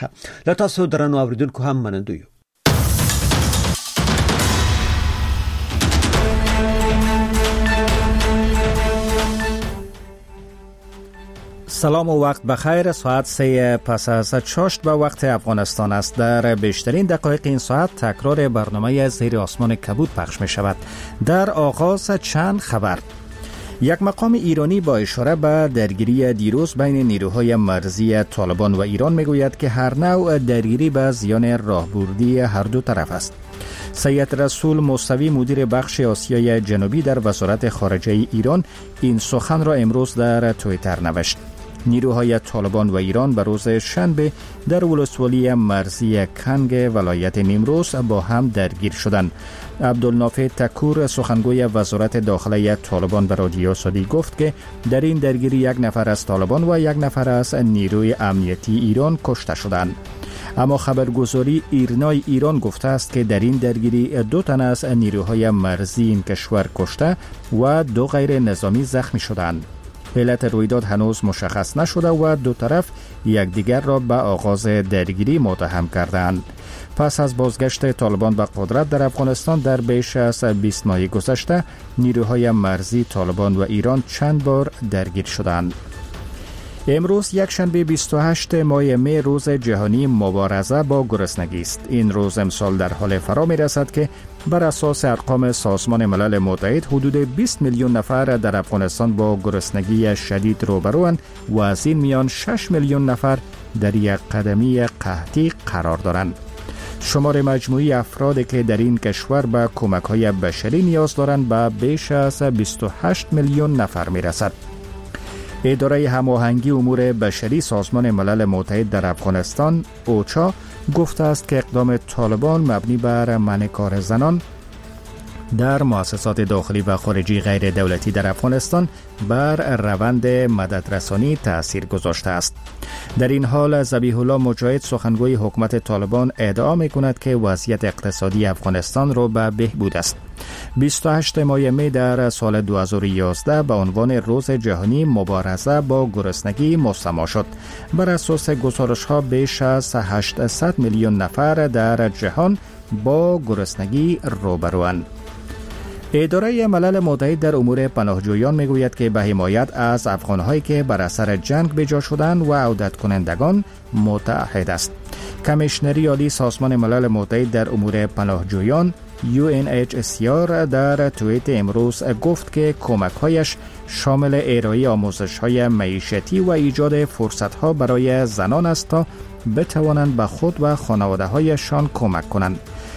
لا تاسو درنو اوریدونکو هم منندو یو. سلام و وقت بخیر. ساعت 3 پس از چاشت به وقت افغانستان است. در بیشترین دقایق این ساعت تکرار برنامه زیر آسمان کبود پخش می شود. در آغاز چند خبر. یک مقام ایرانی با اشاره به درگیری دیروز بین نیروهای مرزی طالبان و ایران می گوید که هر نوع درگیری به زیان راهبردی هر دو طرف است. سید رسول موسوی مدیر بخش آسیای جنوبی در وزارت خارجه ایران این سخن را امروز در توییتر نوشت. نیروهای طالبان و ایران به روز شنبه در ولسوالی مرزی کنگ ولایت نیمروز با هم درگیر شدند. عبدالنافع تکور سخنگوی وزارت داخله طالبان به رادیو سعودی گفت که در این درگیری یک نفر از طالبان و یک نفر از نیروی امنیتی ایران کشته شدند. اما خبرگزاری ایرنای ایران گفته است که در این درگیری 2 تن از نیروهای مرزی این کشور کشته و 2 غیر نظامی زخمی شدند. علت رویداد هنوز مشخص نشده و دو طرف یکدیگر را به آغاز درگیری متهم کردند. پس از بازگشت طالبان به قدرت در افغانستان در بیش از 20 ماه گذشته، نیروهای مرزی طالبان و ایران چند بار درگیر شدند. امروز یک شنبه 28 ماه می روز جهانی مبارزه با گرسنگی است. این روز امسال در حال فرا می رسد که بر اساس ارقام سازمان ملل متحد حدود 20 میلیون نفر در افغانستان با گرسنگی شدید روبروند و از این میان 6 میلیون نفر در یک قدمی قحطی قرار دارند. شمار مجموعی افرادی که در این کشور به کمک‌های بشری نیاز دارند به بیش از 28 میلیون نفر می رسد. اداره هماهنگی امور بشری سازمان ملل متحد در افغانستان اوچا گفته است که اقدام طالبان مبنی بر منع کار زنان در مؤسسات داخلی و خارجی غیر دولتی در افغانستان بر روند مددرسانی تأثیر گذاشته است. در این حال ذبیح الله مجاهد سخنگوی حکومت طالبان ادعا می‌کند که وضعیت اقتصادی افغانستان را به بهبود است. 28 ماه می در سال 2011 به عنوان روز جهانی مبارزه با گرسنگی مستمع شد. بر اساس گزارش‌ها بیش از 800 میلیون نفر در جهان با گرسنگی روبروند. اداره ملل متحد در امور پناهجویان میگوید که به حمایت از افغان‌هایی که بر اثر جنگ به جا شدند و عودت کنندگان متعهد است. کمیشنری عالی سازمان ملل متحد در امور پناهجویان UNHCR در توییت امروز گفت که کمک‌هایش شامل ارائه آموزش‌های معیشتی و ایجاد فرصت‌ها برای زنان است تا بتوانند به خود و خانواده‌هایشان کمک کنند.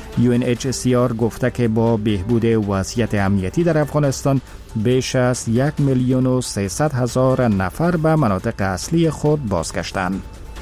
UNHCR گفته که با بهبود وضعیت امنیتی در افغانستان بیش از 1,300,000 نفر به مناطق اصلی خود بازگشتند.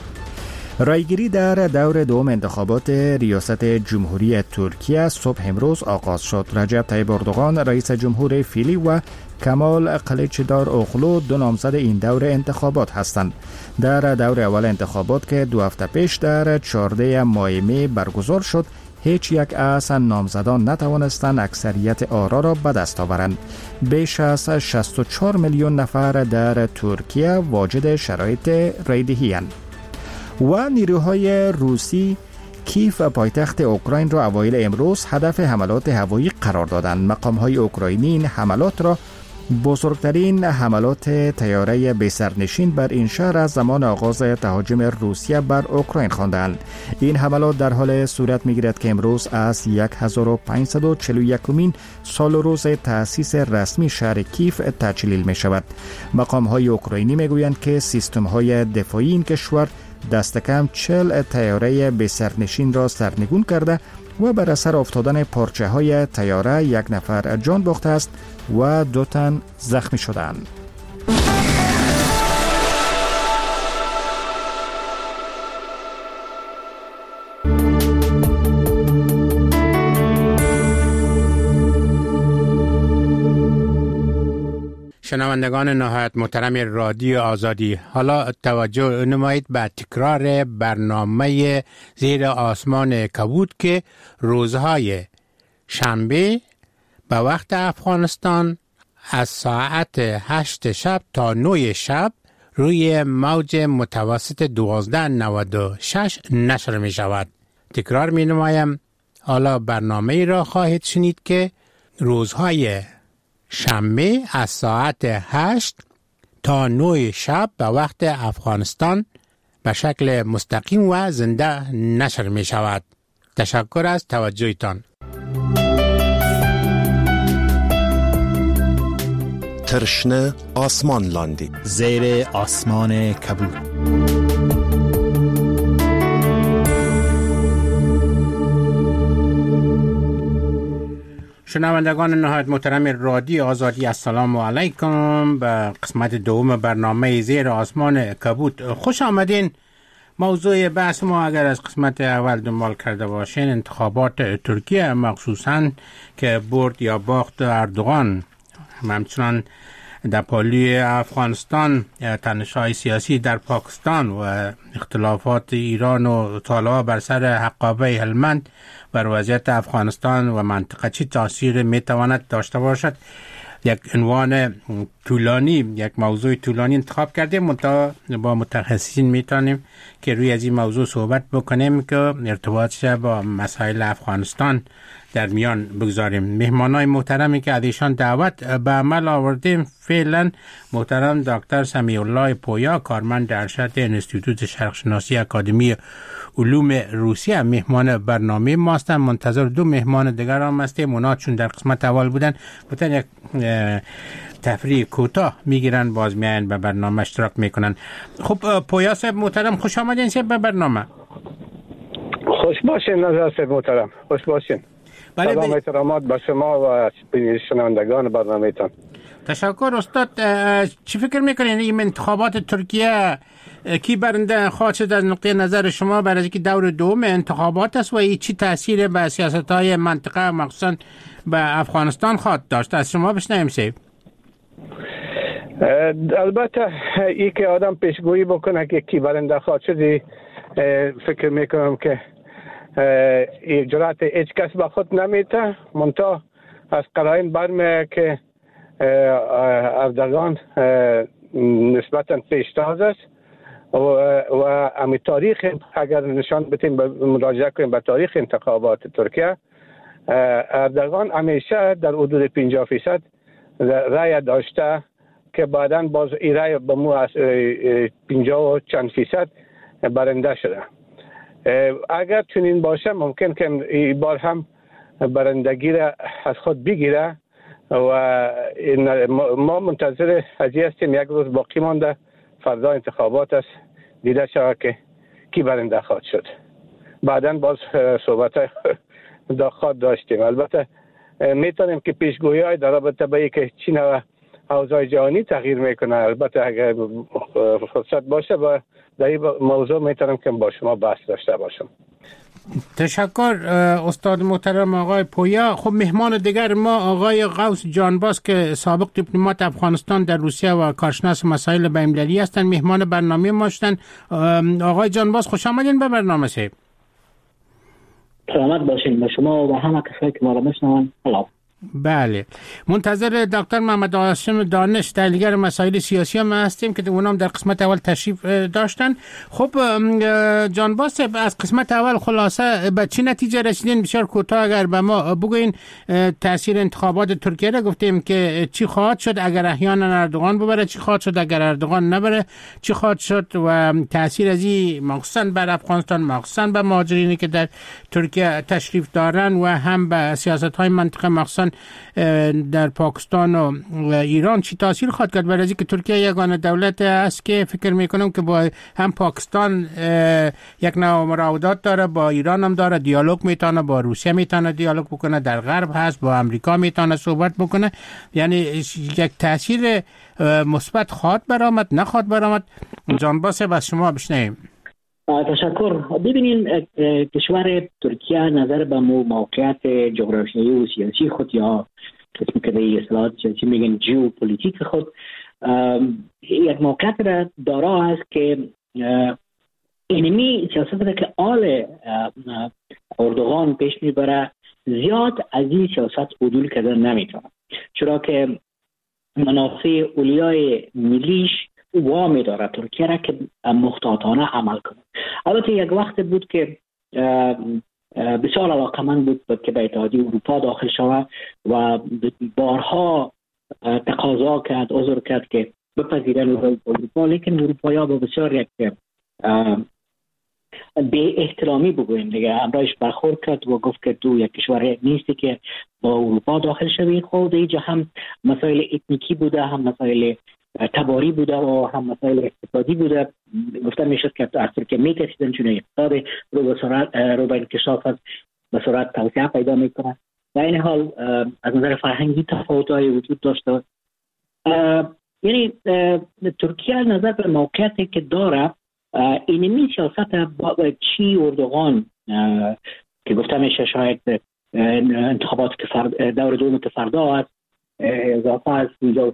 رایگیری در دور دوم انتخابات ریاست جمهوری ترکیه صبح امروز آغاز شد. رجب طیب اردوغان رئیس جمهور فعلی و کمال کلیچدار اوغلو 2 نامزد این دور انتخابات هستند. در دور اول انتخابات که 2 هفته پیش در 14 ماه می برگزار شد، هیچ یک از نامزدان نتوانستند اکثریت آرا را به دست آورند. بیش از 64 میلیون نفر در ترکیه واجد شرایط رایدهی‌اند. و نیروهای روسی کیف پایتخت اوکراین را اوایل امروز هدف حملات هوایی قرار دادند. مقام‌های اوکراینی این حملات را بزرگترین حملات طیاره بی‌سرنشین بر این شهر از زمان آغاز تهاجم روسیه بر اوکراین خواندند. این حملات در حال صورت می‌گیرد که امروز از 1541مین سال و روز تأسیس رسمی شهر کیف تجلیل می‌شود. مقام‌های اوکراینی می‌گویند که سیستم‌های دفاعی این کشور دست کم 40 طیاره بی‌سرنشین را سرنگون کرده و بر اثر افتادن پارچه‌های طیاره 1 نفر جان باخته است و 2 تن زخمی شدند. شنوندگان نهایت محترم رادیو آزادی، حالا توجه نمایید به تکرار برنامه زیر آسمان کبود که روزهای شنبه به وقت افغانستان از ساعت 8 شب تا 9 شب روی موج متوسط 1296 نشر می شود. تکرار می نمایم، حالا برنامه را خواهید شنید که روزهای شنبه از ساعت 8 تا 9 شب به وقت افغانستان به شکل مستقیم و زنده نشر می شود. تشکر از توجهتان. ترشنه آسمان لاندی، زیر آسمان کبود. شنوندگان نهایت محترم رادیو آزادی، السلام علیکم. به قسمت دوم برنامه زیر آسمان کبود خوش آمدین. موضوع بحث ما اگر از قسمت اول دنبال کرده باشین، انتخابات ترکیه، مخصوصاً که برد یا باخت اردوغان، همچنان در پالی افغانستان، تنش‌های سیاسی در پاکستان و اختلافات ایران و طالبان بر سر حقابه هلمند بر وضعیت افغانستان و منطقه چی تاثیر میتواند داشته باشد. یک عنوان طولانی، یک موضوع طولانی انتخاب کردیم تا با متخصصین میتونیم که روی از این موضوع صحبت بکنیم که ارتباطش با مسائل افغانستان در میان بگذاریم. مهمانای محترمی که از ایشان دعوت به عمل آوردیم فعلا محترم دکتر سمیع الله پویا، کارمند ارشد انستیتوت شرقشناسی اکادمی علوم روسیه، مهمان برنامه ما هستند. منتظر دو مهمان دیگر هم هستیم. اونا چون در قسمت اول بودن بودن یک تفریح کوتاه میگیرن، باز میان به برنامه اشتراک میکنن. خب پویا صاحب محترم، خوش آمدین صاحب به برنامه. خوش باشین نظر صاحب محترم، خوش باشین. بله، سلام احترامات به شما و شنوندگان برنامه‌تان. تشکر استاد. چی فکر میکنین این انتخابات ترکیه کی برنده خواهد شد از نقطه نظر شما، برای اینکه دور دوم انتخابات است و این چی تاثیر به سیاست‌های منطقه مخصوصا به افغانستان خواهد داشت؟ از شما بشنویم صاحب. البته ای که آدم پیشگویی بکنه که کی برنده خواهد شد، فکر میکنم که جرأت هیچ کس به خود نمیده. منتها از قرائن برمی‌آید که اردوغان نسبتاً پیشتاز است و امی تاریخ، اگر نشان بدیم مراجعه کنیم به تاریخ انتخابات ترکیه، اردوغان همیشه در حدود 50% رای داشته که بعداً باز این رای به مو از 50 و چند فیصد برنده شده. اگر چنین باشه ممکن که این بار هم برندگی را از خود بگیره و ما منتظر هستی هستیم. یک روز باقی مانده، فردا انتخابات است، دیده شود که کی برنده خواهد شد. بعداً باز صحبت خواهد داشتیم. البته میتونیم که پیشگویی های در رابطه با اینکه چین و اوضاع جهانی تغییر میکنه، البته اگر فرصت باشه با در این موضوع میتونم که با شما بحث داشته باشم. تشکر استاد محترم آقای پویا. خب مهمان دیگر ما آقای غوث جانباز که سابق دیپلمات افغانستان در روسیه و کارشناس مسائل بین‌المللی هستند، مهمان برنامه ما هستند. آقای جانباز خوش آمدین به برنامه صاحب. سلامت باشین به شما و همه کسایی که ما را میشنون. بله، منتظر دکتر محمد هاشم دانش، تحلیلگر مسائل سیاسی هم هستیم که اونام در قسمت اول تشریف داشتن. خب جانباز صاحب، از قسمت اول خلاصه به چی نتیجه رسیدین؟ بسیار کوتاه اگر به ما بگوین. تاثیر انتخابات ترکیه را گفتیم که چی خواهد شد اگر احیانا اردوغان ببره، چی خواهد شد اگر اردوغان نبره، چی خواهد شد و تاثیر از این مخصوصا بر افغانستان، مخصوصا به مهاجرینی که در ترکیه تشریف دارن و هم به سیاست‌های منطقه مخصوصا در پاکستان و ایران چی تاثیر خواهد کرد؟ برای اینکه ترکیه یگانه دولت است که فکر میکنم که با هم پاکستان یک نوع مراودات داره، با ایران هم داره، دیالوگ میتونه، با روسیه میتونه دیالوگ بکنه، در غرب هست، با امریکا میتونه صحبت بکنه. یعنی یک تاثیر مثبت خواهد برآمد نخواهد برآمد؟ جانباز از شما بشنویم. تشکر. ببینین کشور ترکیه نظر به موقعیت جغرافیایی و سیاسی خود، یا قسمی که به اصطلاح سیاسی میگن ژئوپلیتیک خود، یک موقعیت را دارا است که اینمی سیاست را که آل اردوغان پیش میبره زیاد از این سیاست عدول کردن نمیتونه، چرا که منافع اولیای ملیش وامی داره ترکیه را که محتاطانه عمل کنه. البته یک وقت بود که بسیار علاقمند بود که به اتحادیه اروپا داخل شود و بارها تقاضا کرد، عذر کرد که بپذیرن اروپا، لیکن اروپایی‌ها با بسیار یک به احترامی بگویم دیگه امرایش برخورد کرد و گفت که تو یک کشور نیستی که با اروپا داخل شوی. خود اینجا هم مسائل اتنیکی بوده، هم مسائل تباری بوده و هم مسائل اقتصادی بوده. گفتن میشد که از ترکیه میترسیدن چون اقتصاد رو به انکشاف از به صورت توسعه پیدا میکنه. در این حال از نظر فرهنگی تفاوت‌های وجود داشته. یعنی ترکیه از نظر به موقعیتی که داره اینمی سیاست چی اردوغان که گفته میشه شاید انتخابات که دور دوم که فردا است اضافه از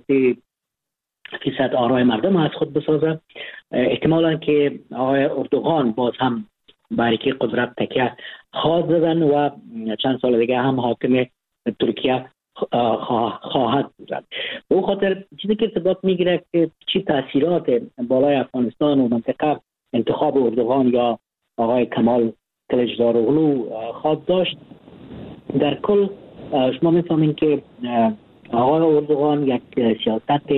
53% آرای مردم از خود بسازه، احتمالا که آقای اردوغان باز هم باریکی قدرت تکیه خواهد زدن و چند سال دیگه هم حاکم ترکیه خواهد بود. به اون خاطر چیزی که ثبات میگیره که چی تاثیرات بالای افغانستان و منطقه انتخاب اردوغان یا آقای کمال کلجداروغلو خواهد داشت. در کل شما میفهمین که آقای اردوغان یک سیاست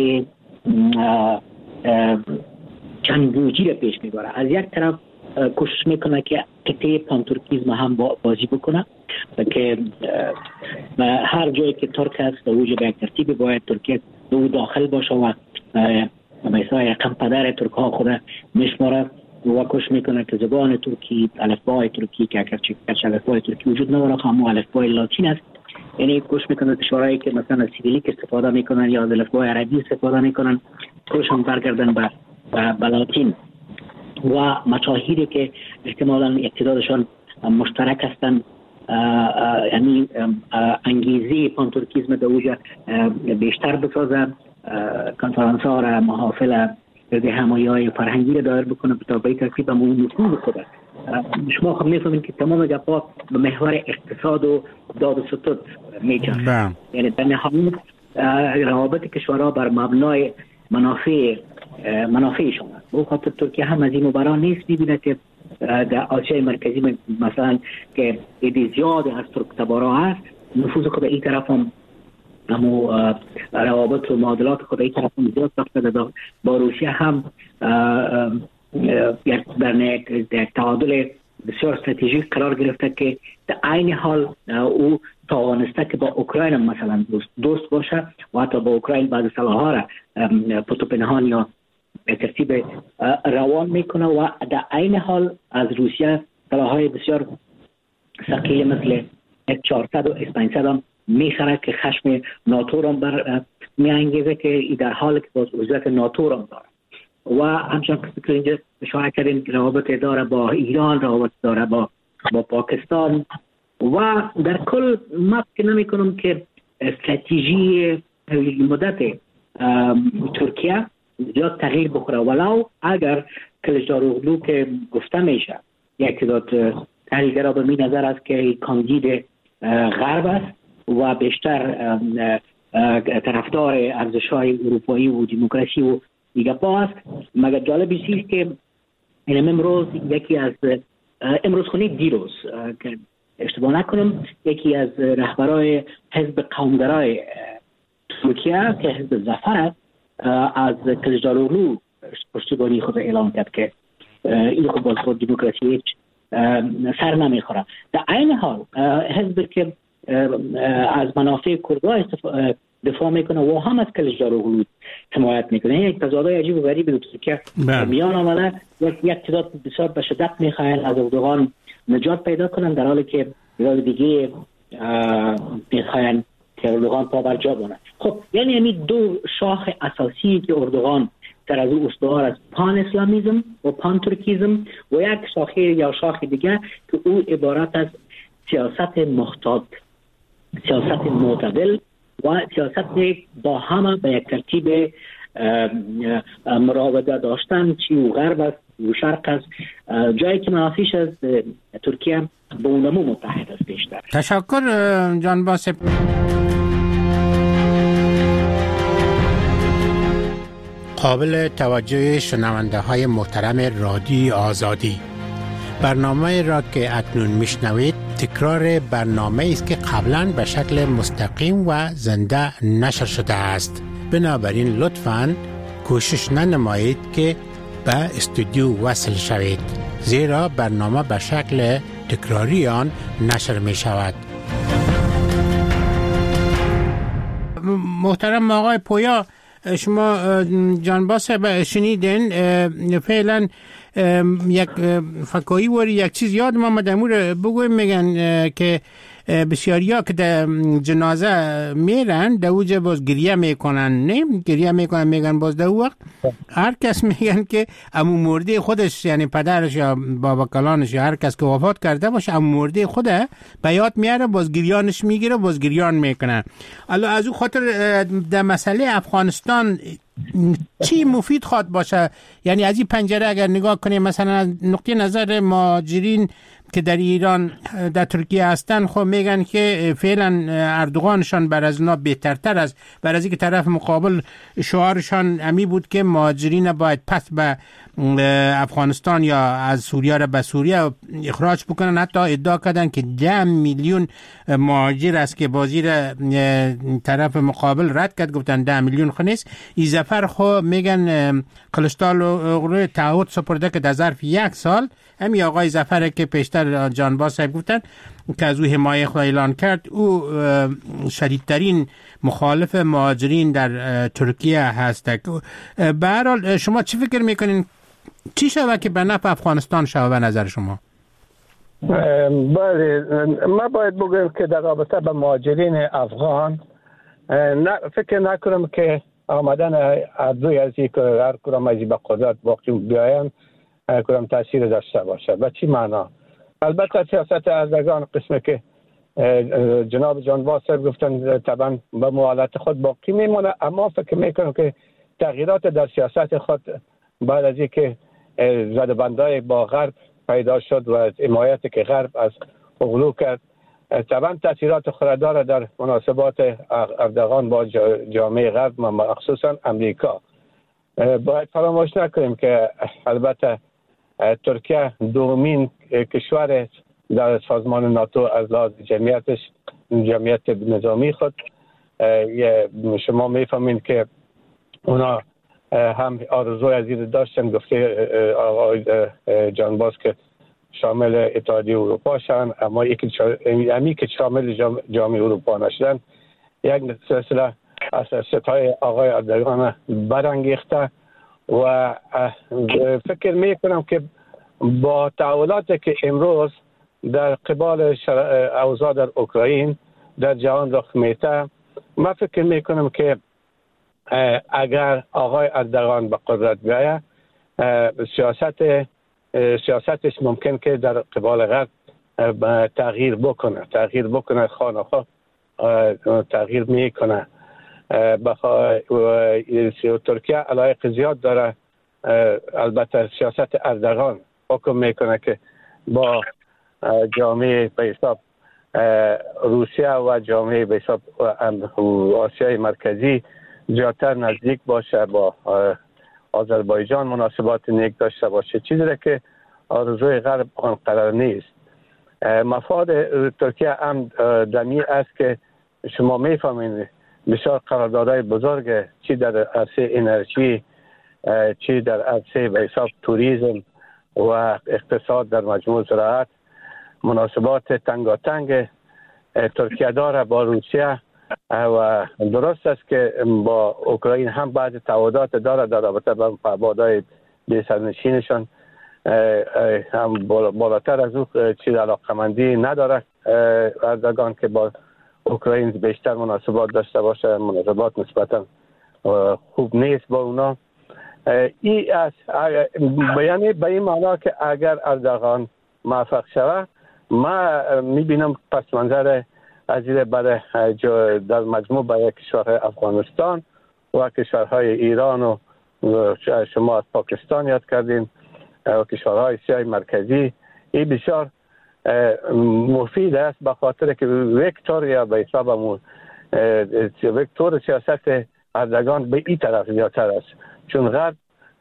چند گوجی را پیش میبره. از یک طرف کوشش میکنه که قطعه پانتورکیزم هم بازی بکنه که هر جایی که ترک است اوجه به یک ترتیب باید ترکیه دو داخل باشه و مثلا یکم پدر ترک ها خود میشماره و کوشش میکنه که زبان ترکی، الفبای ترکی که اگرچه الفبای ترکی وجود نداره اما الفبای لاتین است، یعنی کوشش میکنه کشورهایی که مثلا سیریلیک استفاده میکنن یا الفبای عربی استفاده میکنن کوشش برگردن به لاتین و مشاهیری که احتمالاً اقتدارشان مشترک هستند، یعنی انگیزه پانتورکیزم در اوجه بیشتر بسازه، کنفرانس ها را محافل به همایه‌های فرهنگی را دایر بکنه تا به ترتیب نفوذ خود. شما خب میفهمید که تمام گپ‌ها به محور اقتصاد و داد و ستد میچرخه، یعنی در نهایت روابط کشورها بر مبنای منافعشون است. به خاطر ترکیه هم از این مبارا نیست می‌بینه که در آسیای مرکزی مثلا که ایده زیاد از ترک تبارا هست، نفوذ خود این طرف هم روابط و معادلات خود این طرف هم زیاد ساخته. با روسیه هم در یک تعادل بسیار استراتژیک قرار گرفته که در عین حال او توانسته که با اوکراین مثلا دوست باشه و حتی با اوکراین بعض سلاح‌ها را پتو پنهان یا به ترتیب روان میکنه و در عین حال از روسیه سلاح‌های بسیار ثقیل مثل S-400 و S-500 هم میخره که خشم ناتو را بر میانگیزه که در حال که باز عضویت ناتو را داره و همچنان که اینجا اشاره کردیم روابط داره با ایران، روابط داره با پاکستان و در کل ما فکر نمی‌کنم که استراتژی مدت ترکیه زیاد تغییر بخوره، ولو اگر کلجداروغلو که گفته میشه یک تعداد تحلیلگرا به این نظر است که کاندید غرب است و بیشتر طرفدار ارزش‌های اروپایی و دموکراسی و دیگه است. مگر جالب است که امروز یکی از امروز خونید دیروز که اشتباه نکنم یکی از رهبرای حزب قومگرای ترکیه که حزب ظفر است از کلجداروغلو پشتیبانی خود اعلام کرد که این خود باز خود دموکراسی هیچ سر نمیخوره. در عین حال حزب که از منافع کردها دفاع میکنه و هم از کلجداروغلو حمایت میکنه. یک تضادهای عجیب و غریبی بود که میان آمده یک تعداد بسیار به شدت میخواهند از اردوغان نجات پیدا کنن، در حالی که تعداد دیگه میخواهند که اردوغان پا بر جا بماند. خب یعنی همین دو شاخ اساسی که اردوغان در از او استوار از پان اسلامیزم و پان ترکیزم و یک شاخه یا شاخ دیگه که او عبارت از سیاست محتاط، سیاست معتدل و سیاست با همه به یک ترتیب مراوده داشتن، چی و غرب است و شرق است، جایی که منافعش از ترکیه به اونمو متحد است بیشتر. تشکر جان باسم. قابل توجه شنونده های محترم رادیو آزادی، برنامه را که اکنون میشنوید تکرار برنامه است که قبلا به شکل مستقیم و زنده نشر شده است. بنابراین لطفاً کوشش ننمایید که به استودیو وصل شوید، زیرا برنامه به شکل تکراری آن نشر می شود. محترم آقای پویا، شما جانباس شنیدین، فعلا یک فکایی وری یک چیز یاد ما مدمور بگویم، میگن که بسیاری ها که در جنازه میرن در اوجه باز گریه میکنن، نه گریه میکنن، میگن باز در وقت هر کس میگن که امو مرده خودش، یعنی پدرش یا بابا کلانش یا هر کس که وفات کرده باشه امو مرده خوده به یاد میاره، باز گریانش میگیره، باز گریان میکنن. الان از او خاطر در مسئله افغانستان چی مفید خواد باشه؟ یعنی از این پنجره اگر نگاه کنیم، مثلا از نقطه نظر مهاجرین که در ایران در ترکیه هستن، خب میگن که فعلا اردوغانشان بر از اونا بهترتر است، بر از اینکه طرف مقابل شعارشان امی بود که مهاجرین باید پس به افغانستان یا از سوریه را به سوریه اخراج بکنن. حتی ادعا کردن که 10 میلیون مهاجر است که بازی را طرف مقابل رد کرد، گفتن 10 میلیون خنیست. این زفر خب میگن کلشتال و تعهد سپرده که در ظرف 1 سال همین آقای زفر که پیشتر جانباز صاحب گفتن که از او حمایه خود اعلان کرد، او شدیدترین مخالف مهاجرین در ترکیه هست. به هر حال شما چی فکر میکنین چی شوه که به نفع افغانستان شوه به نظر شما؟ بله، ما باید بگویم که در رابطه با مهاجرین افغان فکر نکنم که آمدن اردوی از یک هر کدام از به قدرت باقی بیاین کدام تاثیر داشته باشه. به چی معنا؟ البته سیاست اردگان قسمی که جناب جانباز صاحب گفتن طبعا به موالات خود باقی میمونه، اما فکر میکنم که تغییرات در سیاست خود بعد از اینکه زدبندای با غرب پیدا شد و حمایت که غرب از اغلو کرد، طبعا تاثیرات خود داره در مناسبات اردگان با جامعه غرب، مخصوصا امریکا. باید فراموش نکنیم که البته ترکیه دومین کشور در سازمان ناتو از لحاظ جمعیت نظامی خود. شما میفهمین که اونا هم آرزوی عزیز داشتن، گفته آقای جانباز که شامل اتحادیه اروپا شدن، اما یکی که شامل جامعه اروپا نشدن یک سلسله از ستای آقای اردگان برانگیخته. و فکر میکنم که با تحولاتی که امروز در قبال اوضاع در اوکراین در جهان رخ میده، من فکر میکنم که اگر آقای اردگان به قدرت بیاید، سیاستش ممکن که در قبال غرب تغییر بکنه خانه تغییر میکنه. ترکیه علایق زیاد داره، البته سیاست اردگان حکم میکنه که با جامعه به حساب روسیه و جامعه به حساب آسیای مرکزی زیادتر نزدیک باشه، با آذربایجان مناسبات نیک داشته باشه، چیزی را که آرزوی غرب آن قرار نیست. مفاد ترکیه هم دمی است که شما میفهمید بسیار قراردادهای بزرگ، چی در عرصه انرژی، چی در عرصه به حساب توریسم و اقتصاد در مجموع زراعت، مناسبات تنگاتنگ ترکیه داره با روسیه. و درست است که با اوکراین هم بعض تعهدات داره در رابطه با مبادای بی‌سرنشینشان، هم بالاتر از او چیز علاقمندی نداره اردگان که با اوکراین بیشتر مناسبات داشته باشه. مناسبات نسبتا خوب نیست با اونا. یعنی به این معنا که اگر اردگان موفق شود، ما میبینم پس منظر از این برای در مجموع برای کشورهای افغانستان و کشورهای ایران و شما از پاکستان یاد کردین و کشورهای آسیای مرکزی، این بسیار مفید است به خاطر که وکتور یا به حساب وکتور سیاست اردگان به این طرف زیادتر است، چون غرب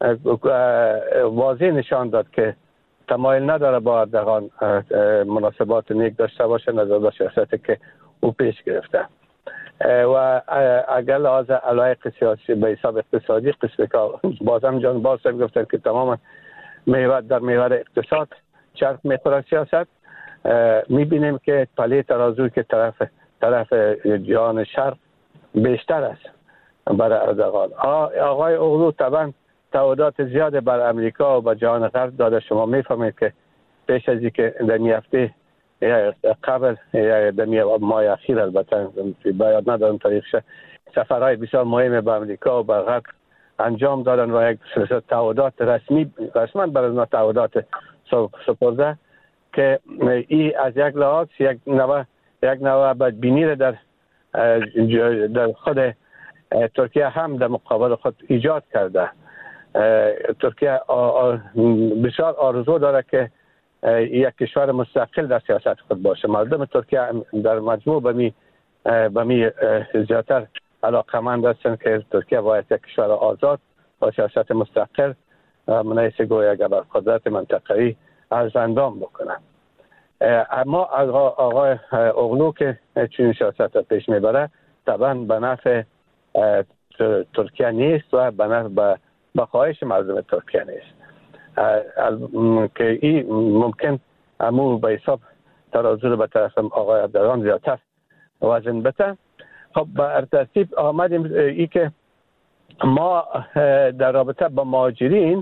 واضح نشان داد که تمایل نداره با اردگان مناسبات نیک داشته باشه نظر به سیاستی که او پیش گرفته و اگر لحاظ علایق سیاسی به حساب اقتصادی قسمی که بازم جان باز گفتن که تماما در محور اقتصاد چرخ میخوره سیاست، میبینیم که پله ترازوی که طرف جهان شرق بیشتر است برای اردگان. آقای اوغلو طبعا تعهدات زیاد بر امریکا و بر جهان غرب داده. شما میفهمید که پیش از اینکه در این هفته قبل یا در ماه اخیر البته باید ندارم تاریخش سفرهای بسیار مهم به امریکا و به غرب انجام دادن و یک سلسله تعهدات رسما بر از تعهدات سپرده که این از یک لحاظ یک نوع بدبینی را در خود ترکیه هم در مقابل خود ایجاد کرده. ترکیه بسیار آرزو داره که یک کشور مستقل در سیاست خود باشه. مردم ترکیه در مجموع به می زیادتر علاقمند هستند که ترکیه باید یک کشور آزاد با سیاست مستقل منیس گویا گبر قدرت منطقه‌ای از اندام بکنه. اما آقای اوغلو که چنین سیاست را پیش میبره طبعا به نفع ترکیه نیست و به نفع به خواهش مردم ترکیه نیست که این ممکن امو به حساب ترازو به طرف آقای اردگان زیادتر وزن بده. خب به ترتیب آمدیم ای که ما در رابطه با مهاجرین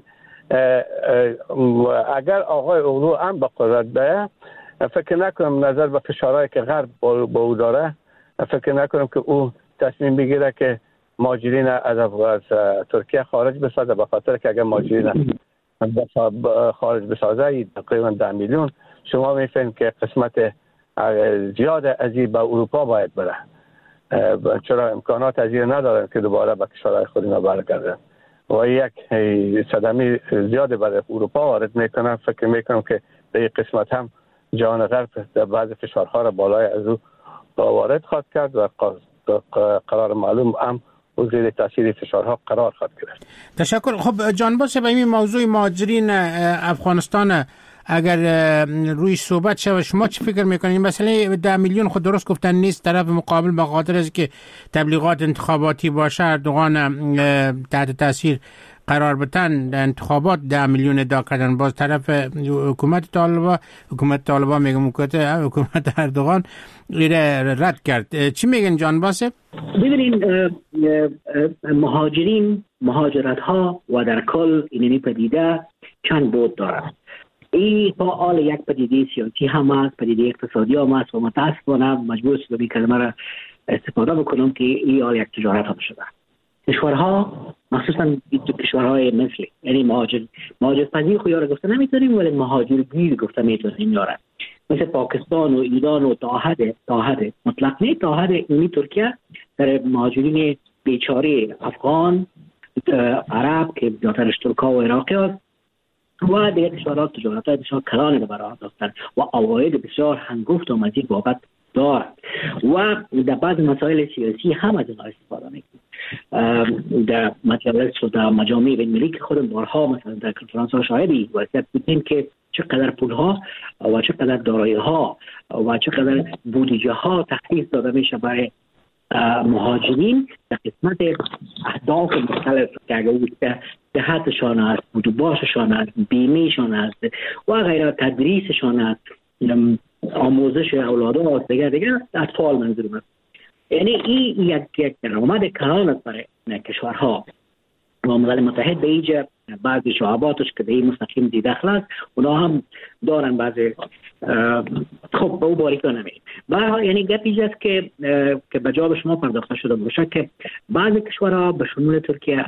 اگر آقای اوغلو هم به قدرت بیه فکر نکنم نظر به فشارهایی که غرب با او داره فکر نکنم که او تصمیم بگیره که مهاجرین از ترکیه خارج بسازه، به خاطر که اگر مهاجرین خارج بسازه تقریبا 10 میلیون شما میفهمید که قسمت زیاد از این به اروپا باید بره، چرا امکانات از این ندارن که دوباره به کشورهای خود اینا برگردن و یک صدمه زیاد برای اروپا وارد میکنن. فکر میکنم که در این قسمت هم جهان غرب بعض فشارها را بالای از او وارد خواهد کرد و قرار معلوم هم و زیر تاثیر فشارها قرار خواهد گرفت. تشکر. خب جان باشه به این موضوع مهاجرین افغانستان اگر روی صحبت شود شما چی فکر میکنید؟ مثلا 10 میلیون خود درست گفتن نیست، طرف مقابل به خاطر از که تبلیغات انتخاباتی باشه اردوغان تحت تاثیر قرار بتن انتخابات 10 میلیون ادا کردن، باز طرف حکومت طالبان میگم حکومت اردوغان ایره رد کرد. چی میگن جان باسه؟ ببینین مهاجرت ها و در کل اینمی پدیده چند بود داره. این حال یک پدیده سیاسی هم است، پدیده اقتصادی هم است و متاسفانه مجبور شدم این کلمه را استفاده بکنم که این حال یک تجارت هم شده. کشورها مخصوصا کشورهای مثل یعنی مهاجرپذیر خو یاره گفته نمیتونیم ولی مهاجرگیر گفته میتونیم یاره، مثل پاکستان و ایران و تا حد مطلق نه تا حد اینی ترکیه در مهاجرین بیچاره افغان عرب که بیشترش ترکا و عراقی هست و دیگر کشورها تجارت‌های بسیار کلانی برای داشتن و عواید بسیار هنگفت و مزید بابت دارد و در بعض مسائل سیاسی هم از این استفاده میکنیم. در مجالس و در مجامع بین‌المللی که خودم بارها مثلا در کنفرانس ها شاهدی واسه بودیم که چقدر پولها و چقدر دارایی‌ها و چقدر بودجه ها تخصیص داده میشه برای مهاجرین در قسمت اهداف مختلف که اگر صحتشان است، بودجه‌شان است، بیمه‌شان است و غیره، تدریسشان است، آموزش اولادها است، دیگر اطفال منظورم است. یعنی این یک درآمد کلان است برای کشورها و ملل متحد به اینجا بعضی شعباتش که به این مستقیم دخل است اونا هم دارن بعضی خب به او باریکا نمید. یعنی گپی است که به جواب شما پرداخته شده باشه که بعضی کشورها به شمول ترکیه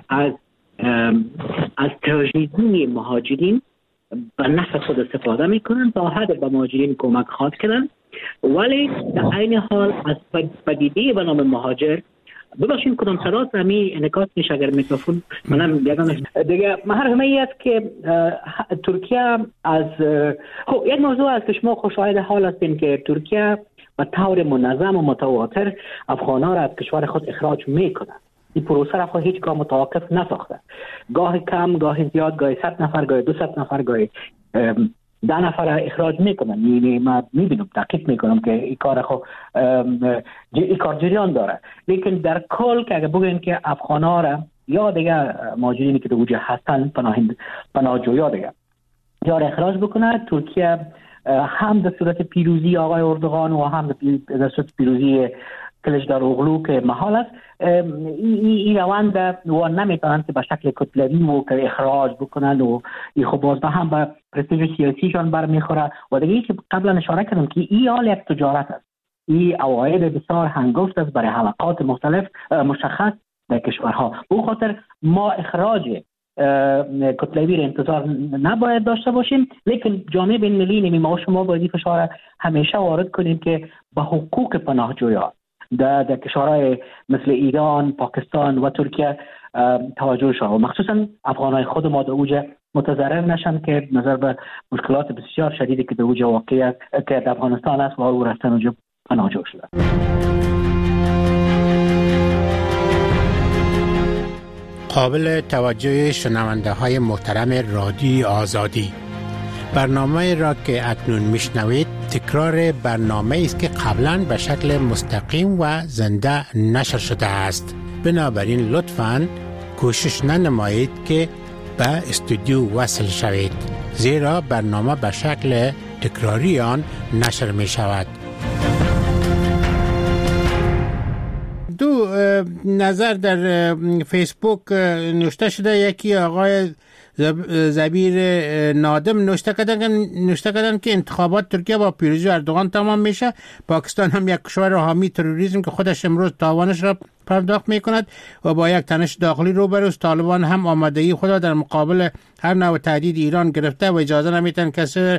از تراژدی مهاجرین به نفع خود استفاده میکنن تا حد به مهاجرین کمک خواهد کردن، ولی در عین حال از پدیده به نام مهاجر ببخشید کدام صدا همی انعکاس میشه اگر میکروفون منم یادم دیگه محرمه ای است که ترکیه از خب یک موضوع است که شما خوشایند حال هستین که ترکیه به طور منظم و متواتر افغان‌ها را از کشور خود اخراج میکنه این پروسه را خود هیچگاه متوقف نساخته. گاه کم، گاه زیاد، گاه 100 نفر، گاه 200 نفر، گاه 10 نفر اخراج میکنن. یعنی ما میبینم، تحقیق میکنم که این کار خو این کار جریان داره. لیکن در کل که اگه بگیم که افغانا را یا دیگه مهاجرینی که در وجه هستن پناهجویا دیگه یا اخراج بکنه، ترکیه هم در صورت پیروزی آقای اردوغان و هم در صورت پیروزی کلچداروغلو که محال است، این روند و نمیتونن که به شکل کتلوی و که اخراج بکنن و این خب باز هم به پرستیژ سیاسیشان برمیخوره. و دیگه که قبلا اشاره کردم که این حال یک تجارت است، این عواید بسیار هنگفت است برای حلقات مختلف مشخص در کشورها. به خاطر ما اخراج کتلوی را انتظار نباید داشته باشیم، لیکن جامعه بین‌المللی نمی ما شما باید فشار همیشه وارد کنیم که به حقوق پناهجویان در کشورهای مثل ایران، پاکستان و ترکیه توجه شود و مخصوصا افغانای خود ما در اوج متضرر نشن که نظر به مشکلات بسیار شدیدی که در اوج واقعی که در افغانستان است و او رفتن اونجا پناهجو شده. قابل توجه شنونده های محترم رادیو آزادی، برنامه را که اکنون میشنوید تکرار برنامه است که قبلا به شکل مستقیم و زنده نشر شده است. بنابراین لطفاً کوشش ننمایید که به استودیو وصل شوید، زیرا برنامه به شکل تکراری آن نشر می شود. دو نظر در فیسبوک نوشته شده. یکی آقای زبیر نادم نوشته کردن که انتخابات ترکیه با پیروزی اردوغان تمام میشه. پاکستان هم یک کشور حامی تروریسم که خودش امروز تاوانش را پرداخت میکند و با یک تنش داخلی روبروست. طالبان هم آمادگی خود در مقابل هر نوع تهدید ایران گرفته و اجازه نمیتن کسی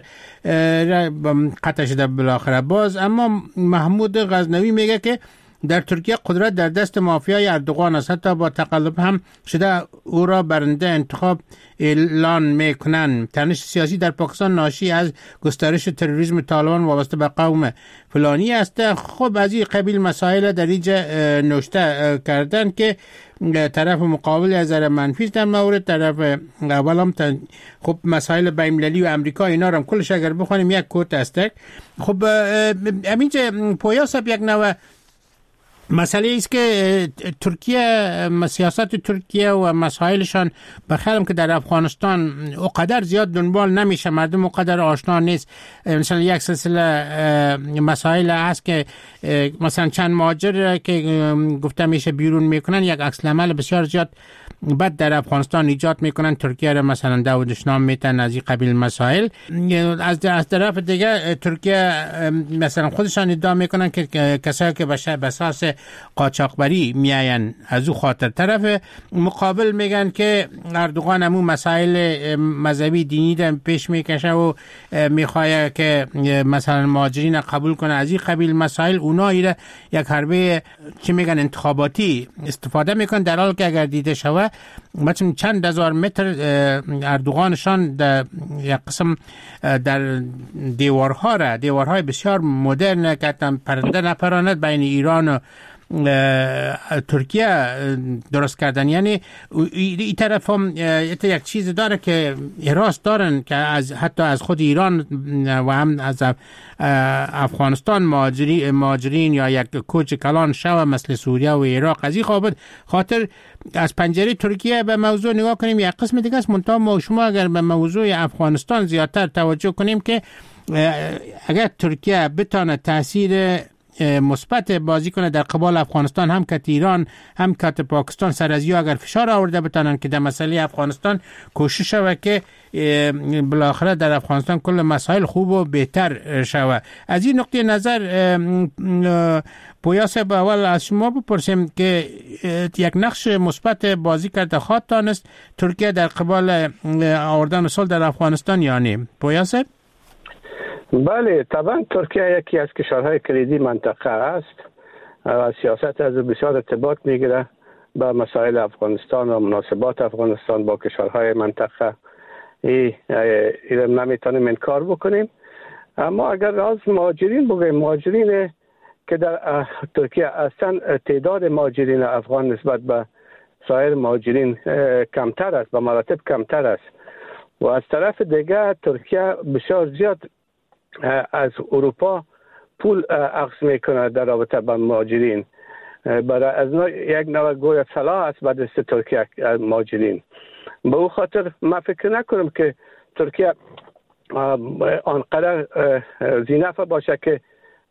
قطع شده بالاخره. باز اما محمود غزنوی میگه که در ترکیه قدرت در دست مافیای اردوغان است، حتی با تقلب هم شده او را برنده انتخاب اعلان میکنن. تنش سیاسی در پاکستان ناشی از گسترش تروریسم طالبان وابسته به قوم فلانی است. خب از این قبیل مسائل در اینجا نوشته کردن که طرف مقابل از نظر منفی در مورد طرف اول هم خب مسائل بین‌المللی و امریکا اینا رو هم کلش اگر بخونیم یک کوت است. خب همینجا پویا صاحب یک نوع مسئله است که ترکیه، سیاست ترکیه و مسائلشان بخیالم که در افغانستان اقدر زیاد دنبال نمیشه، مردم اقدر آشنا نیست. مثلا یک سلسله مسائل هست که مثلا چند مهاجر که گفته میشه بیرون میکنن یک عکس العمل بسیار زیاد بعد در افغانستان ایجاد میکنن، ترکیه را مثلا دعوتش نام میتن از این قبیل مسائل. از طرف دیگه ترکیه مثلا خودشان ادعا میکنن که کسایی که به اساس قاچاقبری میاین از او خاطر. طرف مقابل میگن که اردوغان همون مسائل مذهبی دینی را پیش میکشه و میخواه که مثلا مهاجرین قبول کنه. از این قبیل مسائل اونایی را یک حربه چی میگن انتخاباتی استفاده میکن، در حال که اگر دیده شوه مثلا چند هزار متر اردوغانشان در یک قسم در دیوارهای بسیار مدرن که پرنده نپراند بین ایران و ترکیه درست کردن. یعنی این طرف هم یک چیز داره که حراس دارن که حتی از خود ایران و هم از افغانستان مهاجرین یا یک کوچ کلان شو مثل سوریه و عراق از این خاطر از پنجره ترکیه به موضوع نگاه کنیم. یک قسم دیگه است منتها ما شما اگر به موضوع افغانستان زیادتر توجه کنیم که اگر ترکیه بتونه تاثیر مثبت بازی کنه در قبال افغانستان، هم که ایران هم که پاکستان سر از اگر فشار آورده بتونن که در مسئله افغانستان کوشش شوه که بالاخره در افغانستان کل مسائل خوب و بهتر شوه. از این نقطه نظر پویا صاحب اول از شما بپرسیم که یک نقش مثبت بازی کرده خواهد تانست ترکیه در قبال آوردن صلح در افغانستان یا نه؟ پویا صاحب؟ بله، طبعا ترکیه یکی از کشورهای کلیدی منطقه است و سیاست از بسیار ارتباط میگیره با مسائل افغانستان و مناسبات افغانستان با کشورهای منطقه. این نمیتونیم انکار بکنیم. اما اگر از مهاجرین بگویم، مهاجرین که در ترکیه هستند، تعداد مهاجرین افغان نسبت به سایر مهاجرین کمتر است، به مراتب کمتر است. و از طرف دیگه ترکیه بسیار زیاد از اروپا پول اخذ میکنه در رابطه با مهاجرین. برای از یک نوع گویا سلاح است به دست ترکیه مهاجرین. به او خاطر من فکر نکنم که ترکیه آنقدر ذی‌نفع باشه که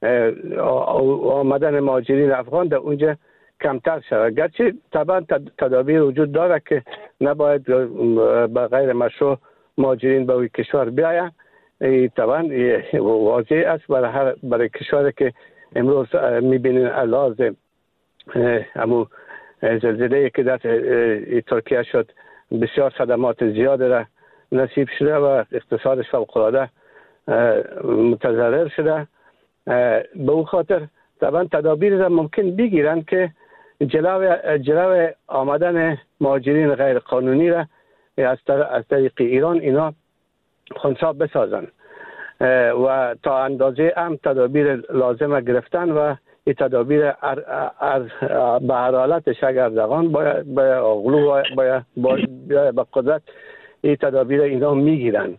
آمدن مهاجرین افغان در اونجا کمتر شود. گرچه طبعا تدابیر وجود داره که نباید به غیر مشروع مهاجرین به اوی کشور بیاین. طبعا واضح است برای کشوری که امروز میبینین لازم همون زلزله که در ترکیه شد بسیار صدمات زیاده را نصیب شده و اقتصادش فوق‌العاده متضرر شده. به او خاطر طبعا تدابیر را ممکن بگیرن که جلو آمدن مهاجرین غیر قانونی را از طریق ایران اینا خنثی بسازن و تا اندازه تدابیر لازم گرفتن و این تدابیر به هر حالتش اگر دقان باید اغلو به قدرت این تدابیر اینا میگیرن.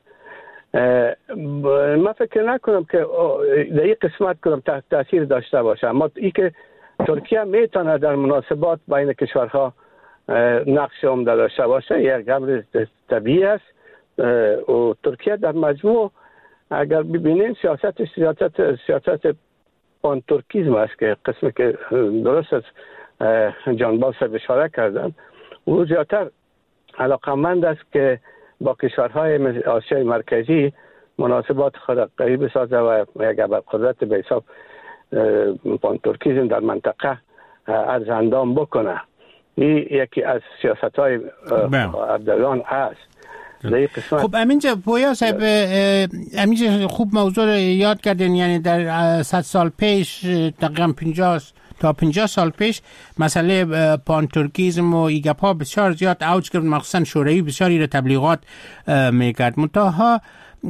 من فکر نکنم که در این قسمت کنم تاثیر داشته باشه، اما این که ترکیه میتونه در مناسبات بین کشورها نقش عمده داشته باشه یک امر طبیعی است. و ترکیه در مجموع اگر ببینین سیاست پان ترکیزم است که قسمی که درست از جانباز اشاره کردن، او زیادتر علاقمند است که با کشورهای آسیای مرکزی مناسبات خود قوی بسازه و یک قدرت به حساب پان ترکیزم در منطقه ارزندام بکنه. این یکی از سیاست‌های اردوغان است. خب امینجا پویا صاحب، امینجا خوب موضوع رو یاد کردین. یعنی در 100 سال پیش تقریبا 50 سال پیش مسئله پان ترکیزم و ایگپا بسیار زیاد اوج گرفت، مخصوصا شوروی بسیاری رو تبلیغات میکرد. منتها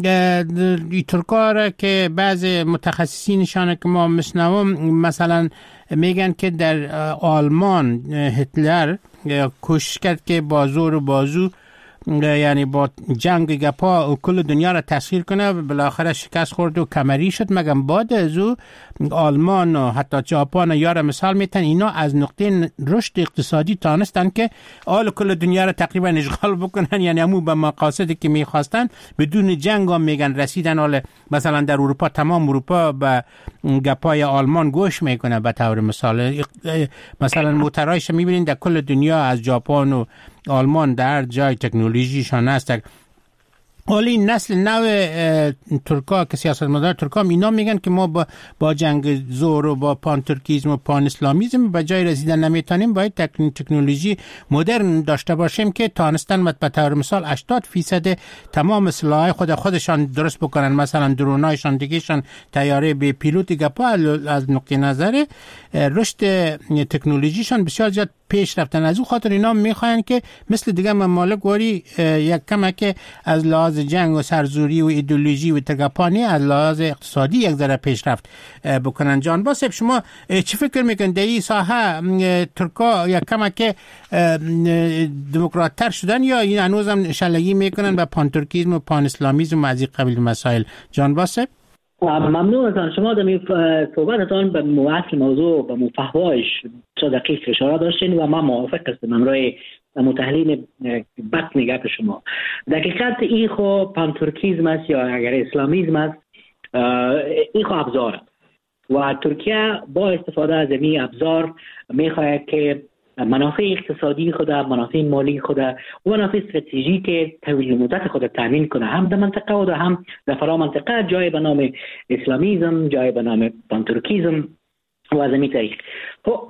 این ترکا که بعض متخصصینشان که ما میشنوم مثلا میگن که در آلمان هتلر کوشش کرد که با زور و بازو یعنی با جنگ گپا کل دنیا را تسخیر کنه، بالاخره شکست خورد و کمری شد. مگم بعد از او آلمان و حتی ژاپن یار مثال میتن اینا از نقطه رشد اقتصادی تانستن که کل دنیا را تقریبا اشغال بکنن، یعنی همون به مقاصدی که میخواستن بدون جنگ هم میگن رسیدن. مثلا در اروپا تمام اروپا به گپای آلمان گوش میکنه. به طور مثال مثلا موترایش میبینین در کل دنیا از ژاپن و آلمان در جای تکنولوژیشان هست. ولی نسل نو ترکا که سیاستمدار ترکا اینا میگن که ما با جنگ زور و با پان ترکیزم و پان اسلامیزم به جای رسیدن نمیتونیم، باید تکنولوژی مدرن داشته باشیم که تانستن به طور مثال 80% تمام سلاح خودشان درست بکنن. مثلا درونایشان دیگهشان طیاره به پیلوت گپا از نقطه نظر رشد تکنولوژیشان بسیار زیاد پیش رفتن. از اون خاطر اینا میخواین که مثل دیگه ممالک وری یک کمک از لحاظ جنگ و سرزوری و ایدئولوژی و ترگپانی از لحاظ اقتصادی یک ذره پیشرفت بکنن. جان باسب شما چی فکر میکنید در این ساحه ترکا یک کمک دموکرات تر شدن یا این هنوز هم شلگی میکنن به پان ترکیزم و پان اسلامیزم و از این قبیل مسائل؟ جان باسب ممنون از شما در صحبتتان به اصل موضوع و محتوایش چه دقیق اشاره داشتین و من موافق هستم امروی متحلین بطن گپ شما. دقیقاً این خو پان ترکیزم است یا اگر اسلامیزم است، این خو ابزار است و ترکیه با استفاده از این ابزار میخواهد که منافع اقتصادی خود، منافع مالی خود و منافع استراتژیک طویل مدت خود تامین کنه، هم در منطقه و هم در فرا منطقه، جای به نام اسلامیزم، جای به نام پان ترکیزم و از این طریق. خب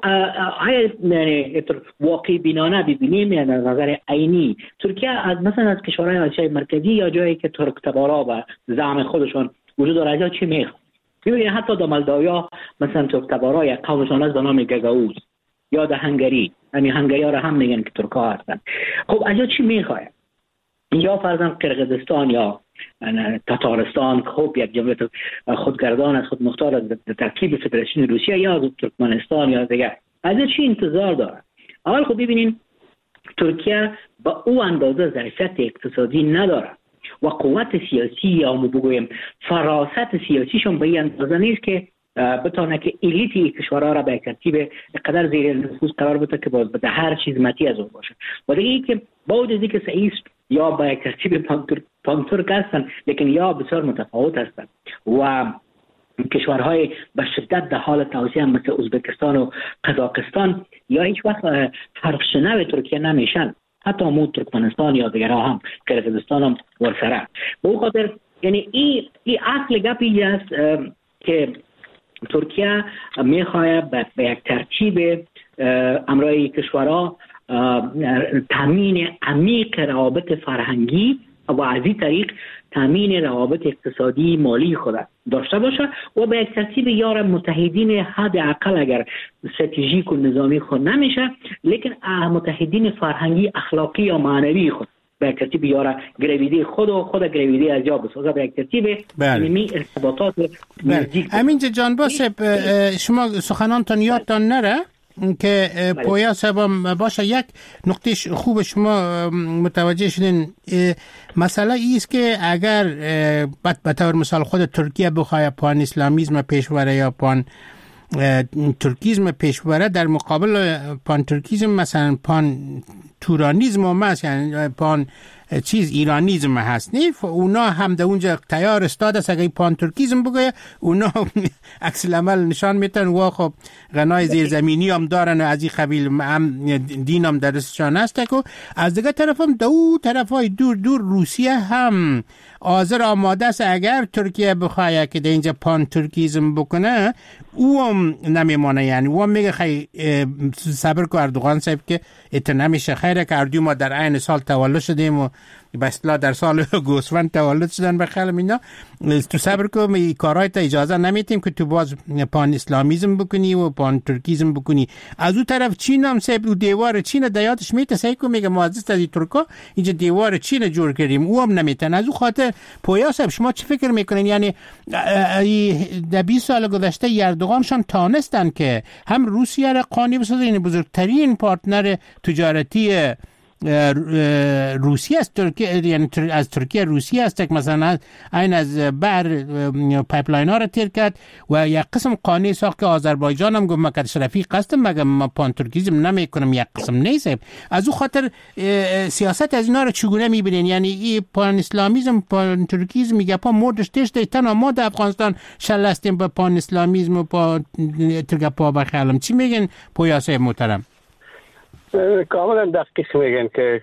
یعنی واقعی بینانه ببینیم، یعنی از نظر عینی ترکیه از مثلا از کشورهای آسیای مرکزی یا جایی که ترک تبارا و زعم خودشون وجود داره چی میخواد. ببینید حتی در مولداویا مثلا ترک تبارا یک قومشان از به نام گگاوز یا در هنگری، همین هنگری ها را هم میگن که ترکا هستن. خب از چی میخواد؟ یا فرضاً قرقیزستان یا تاتارستان خب یک جمهوریت خودگردان از خود مختار از ترکیب فدراسیون روسیه یا از ترکمنستان یا دیگر، از چی انتظار داره؟ اول خب ببینین ترکیه به او اندازه ظرفیت اقتصادی نداره و قوت سیاسی یا بگویم فراست سیاسیشون به این اندازه نیست که بتونه که الیت کشورها را به ترتیب قدر زیر نفوذ قرار بده که باز بده هر چیز متی از اون باشه. و دیگه این که بعد از اینکه سعیس یا به ترتیب پانترک هستن لیکن یا بسیار متفاوت هستن و کشورهای به شدت در حال توسعه مثل ازبکستان و قزاقستان یا هیچ وقت حرفشنو ترکیه نمیشن، حتی همون ترکمنستان یا دیگرها هم قرقیزستان هم ورسره. به اون خاطر یعنی این اصل گپی است که ترکیه میخواه به یک ترتیب امرای کشورها تامین عمیق روابط فرهنگی و از این طریق تامین روابط اقتصادی مالی خود داشته باشه و به یک ترتیب یار متحدین حد اقل اگر استراتژیک و نظامی خود نمیشه لیکن متحدین فرهنگی اخلاقی یا معنوی خود به یک ترتیب یار گرویده خود گرویده از جا بسازه به یک ترتیب علمی ارتباطات نزدیک. امینجا جان شما سخنانتان یادتان نره که پویا صاحب باشه یک نقطه خوب شما متوجه شدین. مسئله ایست که اگر به طور مثال خود ترکیه بخواه پان اسلامیزم پیشوره یا پان ترکیزم پیشوره در مقابل پان ترکیزم مثلا پان تورانیزم هم هست، یعنی پان چیز ایرانیزم هست نه، اونا هم در اونجا تیار استاد است اگه پان ترکیزم بگه اونا عکس العمل نشان میتن و خب غنای زیرزمینی هم دارن از این قبیل هم دین هم درستشان هست که از دیگه طرف هم دو طرف های دور روسیه هم حاضر آماده است اگر ترکیه بخواه که در اینجا پان ترکیزم بکنه او هم نمیمانه، یعنی او هم میگه خیلی صبر کو اردوغان صاحب که ات نمیشه خیره که اردو ما در عین سال تولد شدیم و به اصطلاح در سال گوسفند تولد شدن بخلم اینا تو صبر کو می کارهای تا اجازه نمیتیم که تو باز پان اسلامیزم بکنی و پان ترکیزم بکنی. از اون طرف چین هم صاحب و دیوار چین دیاتش میته سعی کو میگه ما از ترکا اینجا دیوار چین جور کردیم او هم نمیتن. از اون خاطر پویا صاحب شما چه فکر میکنین؟ یعنی در 20 سال گذشته اردوغانشان تانستن که هم روسیه را قانی بسازه، این بزرگترین پارتنر تجارتی روسیه است ترکیه، یعنی از ترکیه روسیه است که مثلا این از بر پایپلاین ها را تیر کرد و یک قسم قانع ساخت که آذربایجان هم گفت مکد شرفی قصدم مگه ما پان ترکیزم نمی کنم، یک قسم نیست. از او خاطر سیاست از اینا را چگونه میبینین؟ یعنی این پان اسلامیزم پان ترکیزم میگه پا مردش تشت تنها ما در افغانستان شلستیم با پان اسلامیزم و پا ترکیه پا بخیالم. چی میگن پویا صاحب محترم؟ کاملا دقیق میگن که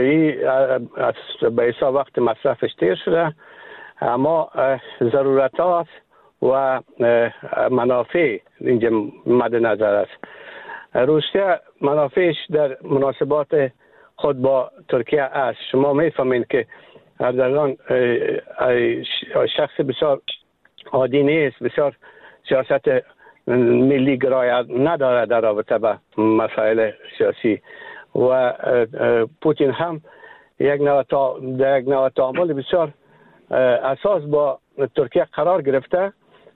به حساب وقت مصرفش تیر شده، اما ضرورتات و منافع اینجا مد نظر است. روسیه منافعش در مناسبات خود با ترکیه است. شما میفهمین که اردوغان شخص بسیار عادی نیست، بسیار سیاست ملی گرای نداره در رابطه با مسائل سیاسی و پوتین هم یک نوع تعامل بسیار اساس با ترکیه قرار گرفته.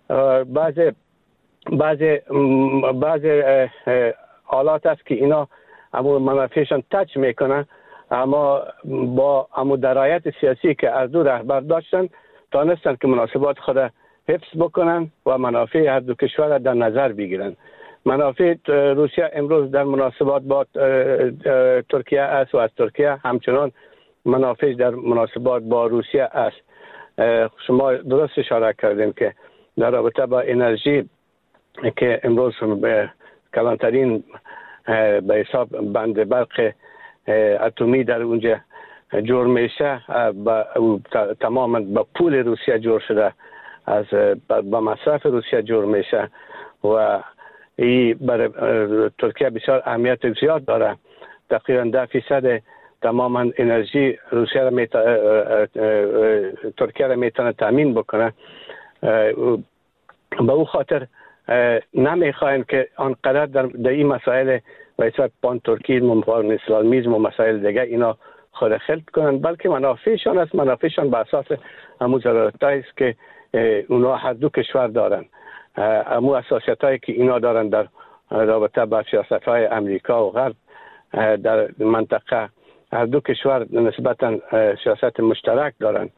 بعضی حالات است که اینا امور منافعشان تچ میکنن، اما با امور درایت سیاسی که از دو رهبر داشتن تانستن که مناسبات خود حفظ بکنن و منافع هر دو کشور در نظر بگیرن. منافع روسیه امروز در مناسبات با ترکیه است و از ترکیه همچنان منافع در مناسبات با روسیه است. شما درست اشاره کردیم که در رابطه با انرژی که امروز به کلانترین به حساب بند برق اتمی در اونجا جور میشه، تماما با پول روسیه جور شده، از با مصرف روسیه جور میشه و این برای ترکیه بسیار اهمیت زیاد داره. تقریبا 10% تماما انرژی روسیه را ترکیه را میتونه تامین بکنه. به او خاطر نمیخواین که آنقدر در این مسائل و پان ترکیزم و پان اسلامیزم و مسائل دیگه اینا خود خلط کنن، بلکه منافعشان است. منافعشان به اساس همون ضرورتایی است که اونا هر دو کشور دارن، همون اساسیتایی که اینا دارن در رابطه با سیاست‌های امریکا و غرب در منطقه هر دو کشور نسبتا سیاست مشترک دارن،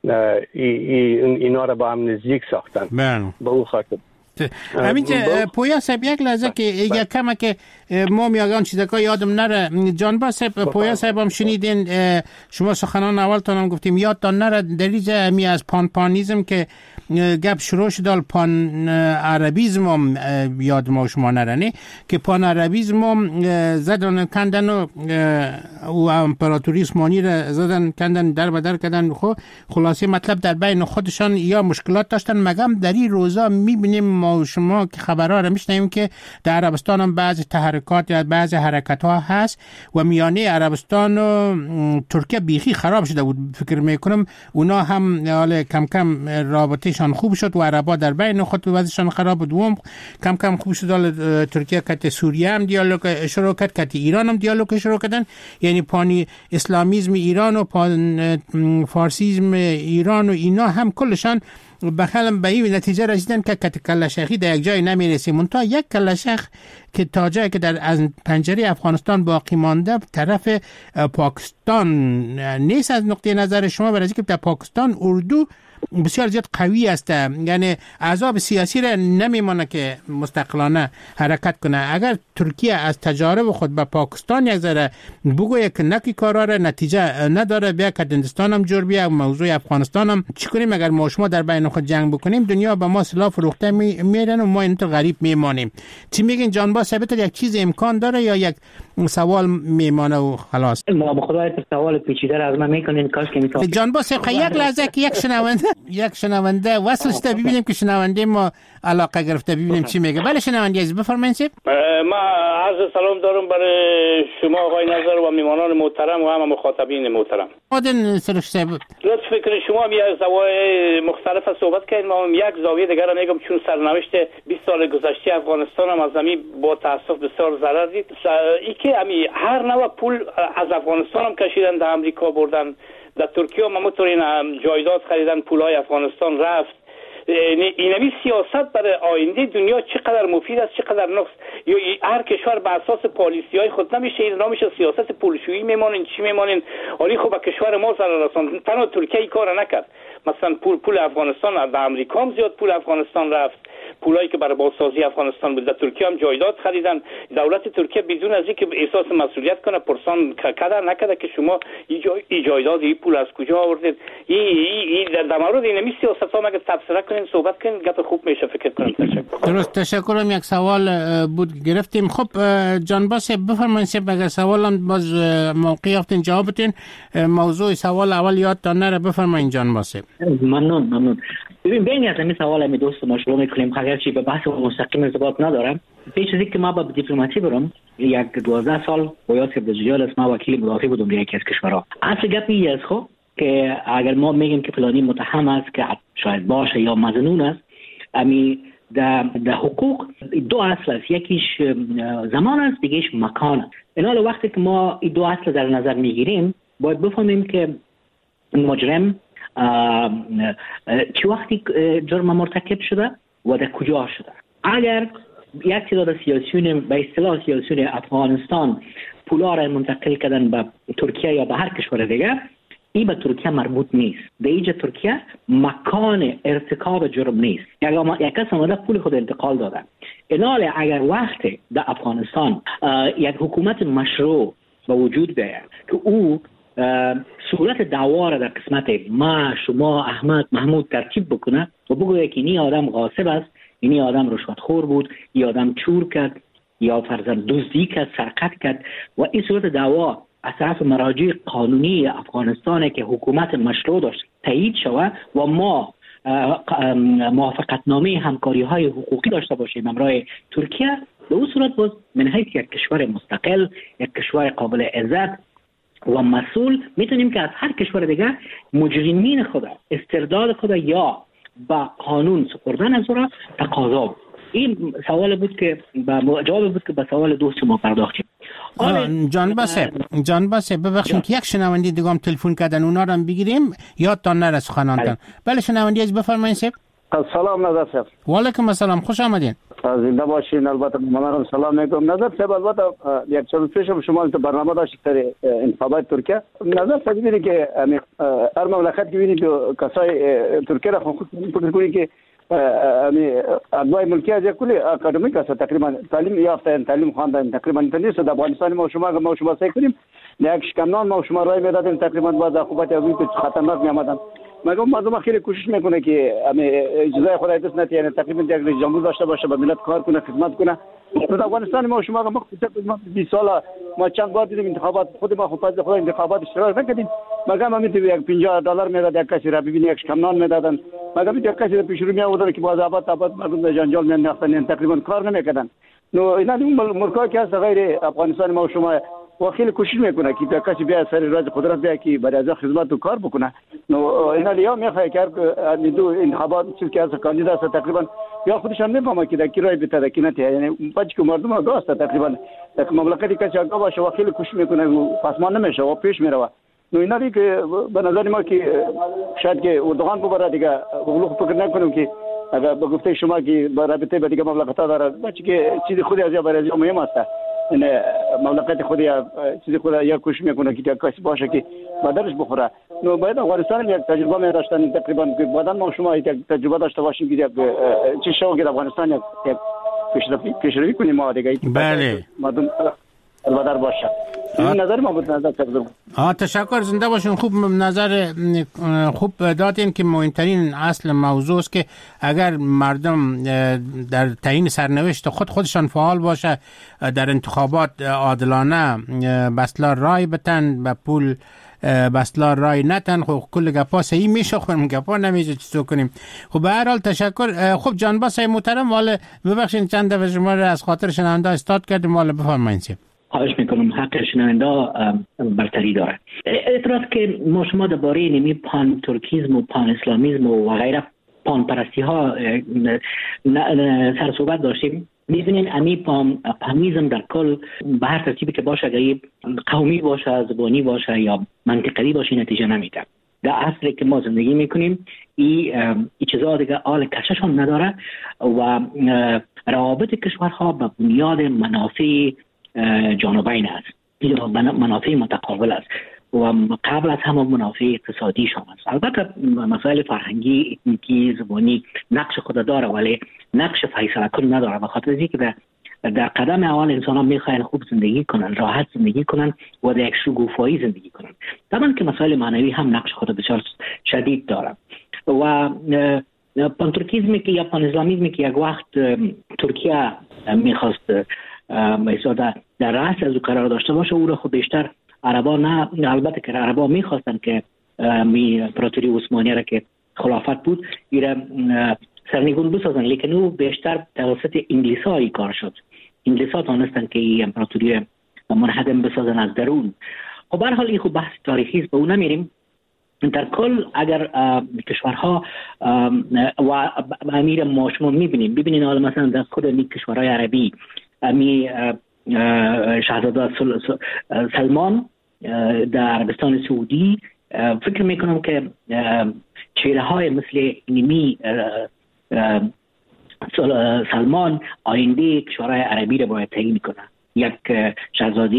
اینا را با هم نزدیک ساختن. به اون خاطر همین پویا صاحب یک لحظه که یک کمه که ما میاگان چیزا یادم نره. جانبا صاحب، پویا صاحب هم شنیدین شما سخنان اولتان هم گفتیم یادتان نره دریجه می از پانیزم که گپ شروع شد، پان عربیزم هم یاد ما شما نرنی که پان عربیزم هم زدن کندن و امپراتوری عثمانی را زدن کندن در بدر کردن. خلاصه مطلب در بین خودشان یا مشکلات داشتن. مگم در این روزا میبینیم ما و شما که خبرها را میشنویم که در عربستان هم بعضی تحرکات یا بعضی حرکت ها هست و میانه عربستان و ترکیه بیخی خراب شده بود. فکر میکنم اونا هم حالا کم کم رابطهشان خوب شد و عربا در بین خود وضعشان خراب بود و کم کم خوب شد. ترکیه کت سوریه هم دیالوگ شروع کرد، کت ایران هم دیالوگ شروع کردن. یعنی پانی اسلامیزم ایران و پان فارسیزم ایران و اینا هم کلشان بخلم به این نتیجه رسیدن که کلاشخی در یک جای نمیرسه. منتها یک کلاشخ که تا جایی که در از پنجره افغانستان باقی مانده طرف پاکستان نیست از نقطه نظر شما، برای که در پاکستان اردو بسیار زیاد قوی است، یعنی احزاب سیاسی را نمیمانه که مستقلانه حرکت کنه. اگر ترکیه از تجارب خود به پاکستان یک ذره بگویه که نکی کارا را نتیجه نداره، بیا که هندوستان هم جور بیا، موضوع افغانستان هم چی کنیم؟ اگر ما شما در بین خود جنگ بکنیم دنیا به ما سلاح فروخته میرن و ما اینطور غریب میمانیم. چی میگین جانبا ثابت یک چیز امکان داره یا یک سوال میمانه و خلاص؟ ما به خدا سوال پیچیده را از من میکنین کاش که میتونم. جانبا صاحب یک لحظه که یک شنونده وصل شده ببینیم که شنونده ما علاقه گرفته ببینیم چی میگه. بله شنونده عزیز بفرمایید. ما عرض سلام دارم برای شما آقای نظر و میمانان محترم و همه مخاطبین محترم. آدن سرش صاحب لطف فکر شما می از زوایای مختلف صحبت کردیم، ما یک زاویه دیگر را میگم. چون سرنوشت 20 سال گذشته افغانستان هم از زمین با تاسف بسیار ضرر دید. ای که همی هر نوع پول از افغانستان هم کشیدن در امریکا بردن، در ترکیه هم همونطور جایداد خریدن، پولای افغانستان رفت. اینمی سیاست برای آینده دنیا چقدر مفید است چقدر نقص. یا هر کشور به اساس پالیسی های خود نمیشه، این نمیشه سیاست پولشویی میمونین چی میمونین. ولی خب کشور ما ضرر رساند. تنها ترکیه این کارو نکرد. مثلا پول افغانستان در امریکا هم زیاد پول افغانستان رفت، پولایی که برای بازسازی افغانستان بود. در ترکیه هم جایداد خریدن. دولت ترکیه بدون از اینکه احساس مسئولیت کنه پرسان کدر نکرده که شما این جایداد این پول از کجا آوردید. این در مورد اینمی سیاست‌ها مگه تفسیر کنین صحبت کنین گپ خوب میشه فکر کنم. تشکر. درست تشکرم. یک سوال بود گرفتیم. خب جانبا صاحب بفرمایید. اگر سوالم باز موقع یافتین جواب بدین. موضوع سوال اول یادتان نره. بفرمایید جانبا صاحب. ممنون. ببین بین از این سوال می دوست ما شروع میکنیم اگرچه به بحث مستقیم ارتباط ندارم. پیش از اینکه ما به دیپلماسی برم یک 12 سال با یاسر بجلیال است ما وکیل مدافع بودم در یکی از کشورها. اصل گپ این است خب که اگر ما میگیم که فلانی متهم است که شاید باشه یا مظنون است، امی در حقوق دو اصل است، یکیش زمان است دیگهش مکان است. این حال وقتی که ما این دو اصل در نظر میگیریم باید بفهمیم که مجرم چه وقتی جرم مرتکب شده و در کجا شده. اگر یک تعداد سیاسیون به اصطلاح سیاسیون افغانستان پولا را منتقل کردن به ترکیه یا به هر کشور دیگه، این به ترکیه مربوط نیست. در اینجا ترکیه مکان ارتکاب جرم نیست. یک کس آمده پول خود انتقال داده. اینال اگر وقتی در افغانستان یک حکومت مشروع به وجود بیاید که او صورت دعوا را در قسمت ما شما احمد محمود ترتیب بکنه و بگوید که این آدم غاصب است، این آدم رشوتخور بود، این آدم چور کرد یا فرضاً دزدی کرد، سرقت کرد و این صورت دعوا از طرف مراجع قانونی افغانستان که حکومت مشروع داشت تایید شود و ما موافقتنامه همکاری های حقوقی داشته باشیم همراه ترکیه، به اون صورت باز من حیث یک کشور مستقل، یک کشور قابل عزت و مسئول میتونیم که از هر کشور دیگه مجرمین خود استرداد خود یا با قانون سپردن از را تقاضا بود. این سوال بود که جواب بود که به سوال دوست ما پرداختیم. جان باسه ببخشید که یک شنونده دیگه هم تلفن کردن، اونا رو هم بگیریم یادتان نره سخنانتان. بله شنونده از بفرمایید. سلام نظر صاحب. و علیکم السلام، خوش آمدین. زنده باشین. البته من سلام میگم نظر صاحب. البته یک چند پیشم شما تو برنامه داشتید در انتخابات ترکیه. نظر صاحب میگه که هر مملکت که ببینید کسای ترکیه را خود فکر کنید که ادوای ملکی از کلی اکادمیک است، تقریبا تعلیم یافته، تعلیم خواندن، تقریبا نیست. در افغانستان ما شما سعی کنیم یک شکمنان ما شما رای میدادیم، تقریبا بعد عقوبت اوی که خطرناک میآمدن. مگم مردم خیلی کوشش میکنه که اجازه خدای دوست نتی، یعنی تقریبا یک رئیس جمهور داشته باشه، به ملت کار کنه، خدمت کنه. در افغانستان ما شما مختصر 20 سال ما چند بار دیدیم انتخابات، خود ما خود انتخابات اشتراک نکردیم. مگم همین تو یک $50 میداد یک کسی را ببینی، یک شکمنان میدادن. مگم یک کسی را پیش رو می آوردن که باز آباد مردم جنجال میانداختن، تقریبا کار نمیکردن. نو اینا ملکا که از غیر افغانستان ما شما خیلی کوشش میکنه که کسی بیا سر راز قدرت بیا که برای از خدمت و کار بکنه. نو اینا لیا میخواد که دو انتخابات که از کاندیدا است تقریبا یا خودشان نمیفهمه که کی رای بده کی نه، یعنی پچ که مردم آگاه است تقریبا در مملکتی که آگاه باشه و خیلی کوشش میکنه پسمان نمیشه و پیش میره. نو اینا که به نظر ما که شاید که اردوغان ببره دیگه غلوق فکر نکنیم که اگر به گفته شما که رابطه به دیگه مملکت‌ها داره، بچه که چیزی خودی از یا برای مهم است. این مملکت خودی یا چیزی خودی یا کوشش میکنه که کسی باشه که بدرش بخوره. نو باید افغانستان یک تجربه می داشتن تقریبا که بعدن ما شما یک تجربه داشته باشیم که چه شو که افغانستان یک پیشروی کنیم ما دیگه. بله. مردم البته باشه. این نظر ما بود. نظر تشکر، زنده باشین. خوب نظر خوب دادین که مهمترین اصل موضوع است که اگر مردم در تعیین سرنوشت خودشان فعال باشه، در انتخابات عادلانه بسلا رای بتن، به پول بسلا رای نتن، خب کل گپا صحیح میشه، خب گپا نمیشه چیزو کنیم. خب به هر حال تشکر. خب جانباز محترم، والا ببخشید چند دفعه شما را از خاطر شنونده استاد کردیم، والا بفرمایید. خواهش میکنم، حق شنونده برتری داره. اعتراض که ما شما درباره نمی پان ترکیزم و پان اسلامیزم و غیره پان پرستی ها سر صحبت داشتیم. می‌بینین امی پانیزم در کل به هر ترتیبی که باشه، اگر قومی باشه، زبانی باشه یا منطقی باشه، نتیجه نمیده. در عصری که ما زندگی میکنیم این چیزا دیگه آل کششون نداره و روابط کشورها به بنیاد منافع جانبین است یا منافع متقابل است و قبل از همه منافع اقتصادی شما است. البته مسائل فرهنگی، اکنیکی، زبانی نقش خود داره ولی نقش فیصله کن نداره، به خاطر اینکه در قدم اول انسان ها میخواین خوب زندگی کنن، راحت زندگی کنن و در یک شگوفایی زندگی کنن. طبعا که مسائل معنوی هم نقش خود بسیار شدید داره و پانترکیزمی که یا پان اسلامیزمی که یک وقت ترکیه میخواست در رأس از او قرار داشته باشه، او را خود بیشتر عربا نه، البته که عربا میخواستن که امپراتوری عثمانی را که خلافت بود ایره سرنگون بسازن، لیکن او بیشتر توسط انگلیس‌ها کار شد. انگلیس‌ها تانستن که این امپراتوری منهدم بسازن از درون. خب به هر حال این خب بحث تاریخی است، به اون نمیریم. در کل اگر کشورها و امیر ما شما ببینین حالا مثلا در خود این کشورهای عربی امی شاهزاده سلمان در عربستان سعودی، فکر میکنم که چهره های مثل نیمی سلمان آینده کشورهای عربی را باید تعیین کنه. یک شاهزاده،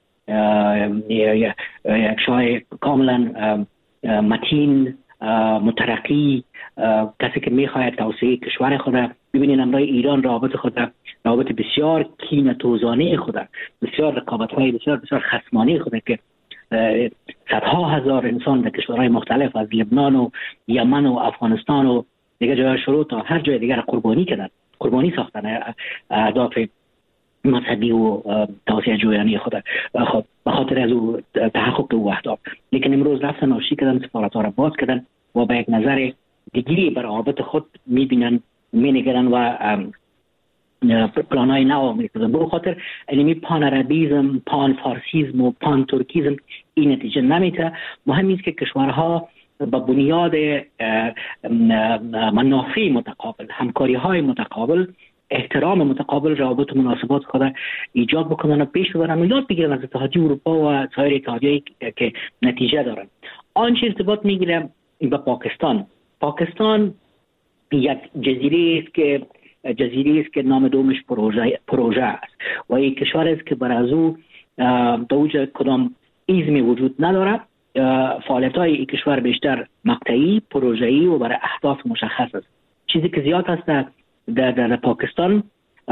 یک شاه کاملا متین، مترقی، کسی که میخواهد توسعه کشور خود. ببینید امروز ایران رابط بسیار کینه‌توزانه خود، بسیار رقابت‌های بسیار خصمانه خود که صدها هزار انسان در کشورهای مختلف از لبنان و یمن و افغانستان و دیگر جای شروع تا هر جای دیگر قربانی ساختن اهداف مذهبی و توسعه جویانه خود به خاطر از او تحقق او اهداف. لیکن امروز رفتن ناشی کردن، سفارت‌ها را باز کردن و به یک نظر دیگری بر روابط خود می‌بینن، می‌نگرن و پلان‌های نو می‌کنن. به خاطر علمی پان عربیزم، پان فارسیزم و پان ترکیزم این نتیجه نمیده. مهم است که کشورها با بنیاد منافع متقابل، همکاری‌های متقابل، احترام متقابل، روابط و مناسبات خود ایجاد بکنن و پیش ببرن و یاد بگیرن از اتحادیه اروپا و سایر اتحادیه‌ای که نتیجه دارن. آنچه ارتباط میگیره با پاکستان یک جزیره است که نام دومش پروژه است و یک کشور است که بر از او دوجه کدام ایزمی وجود نداره. فعالیت‌های این کشور بیشتر مقطعی، پروژه‌ای و برای اهداف مشخص است. چیزی که زیاد است در پاکستان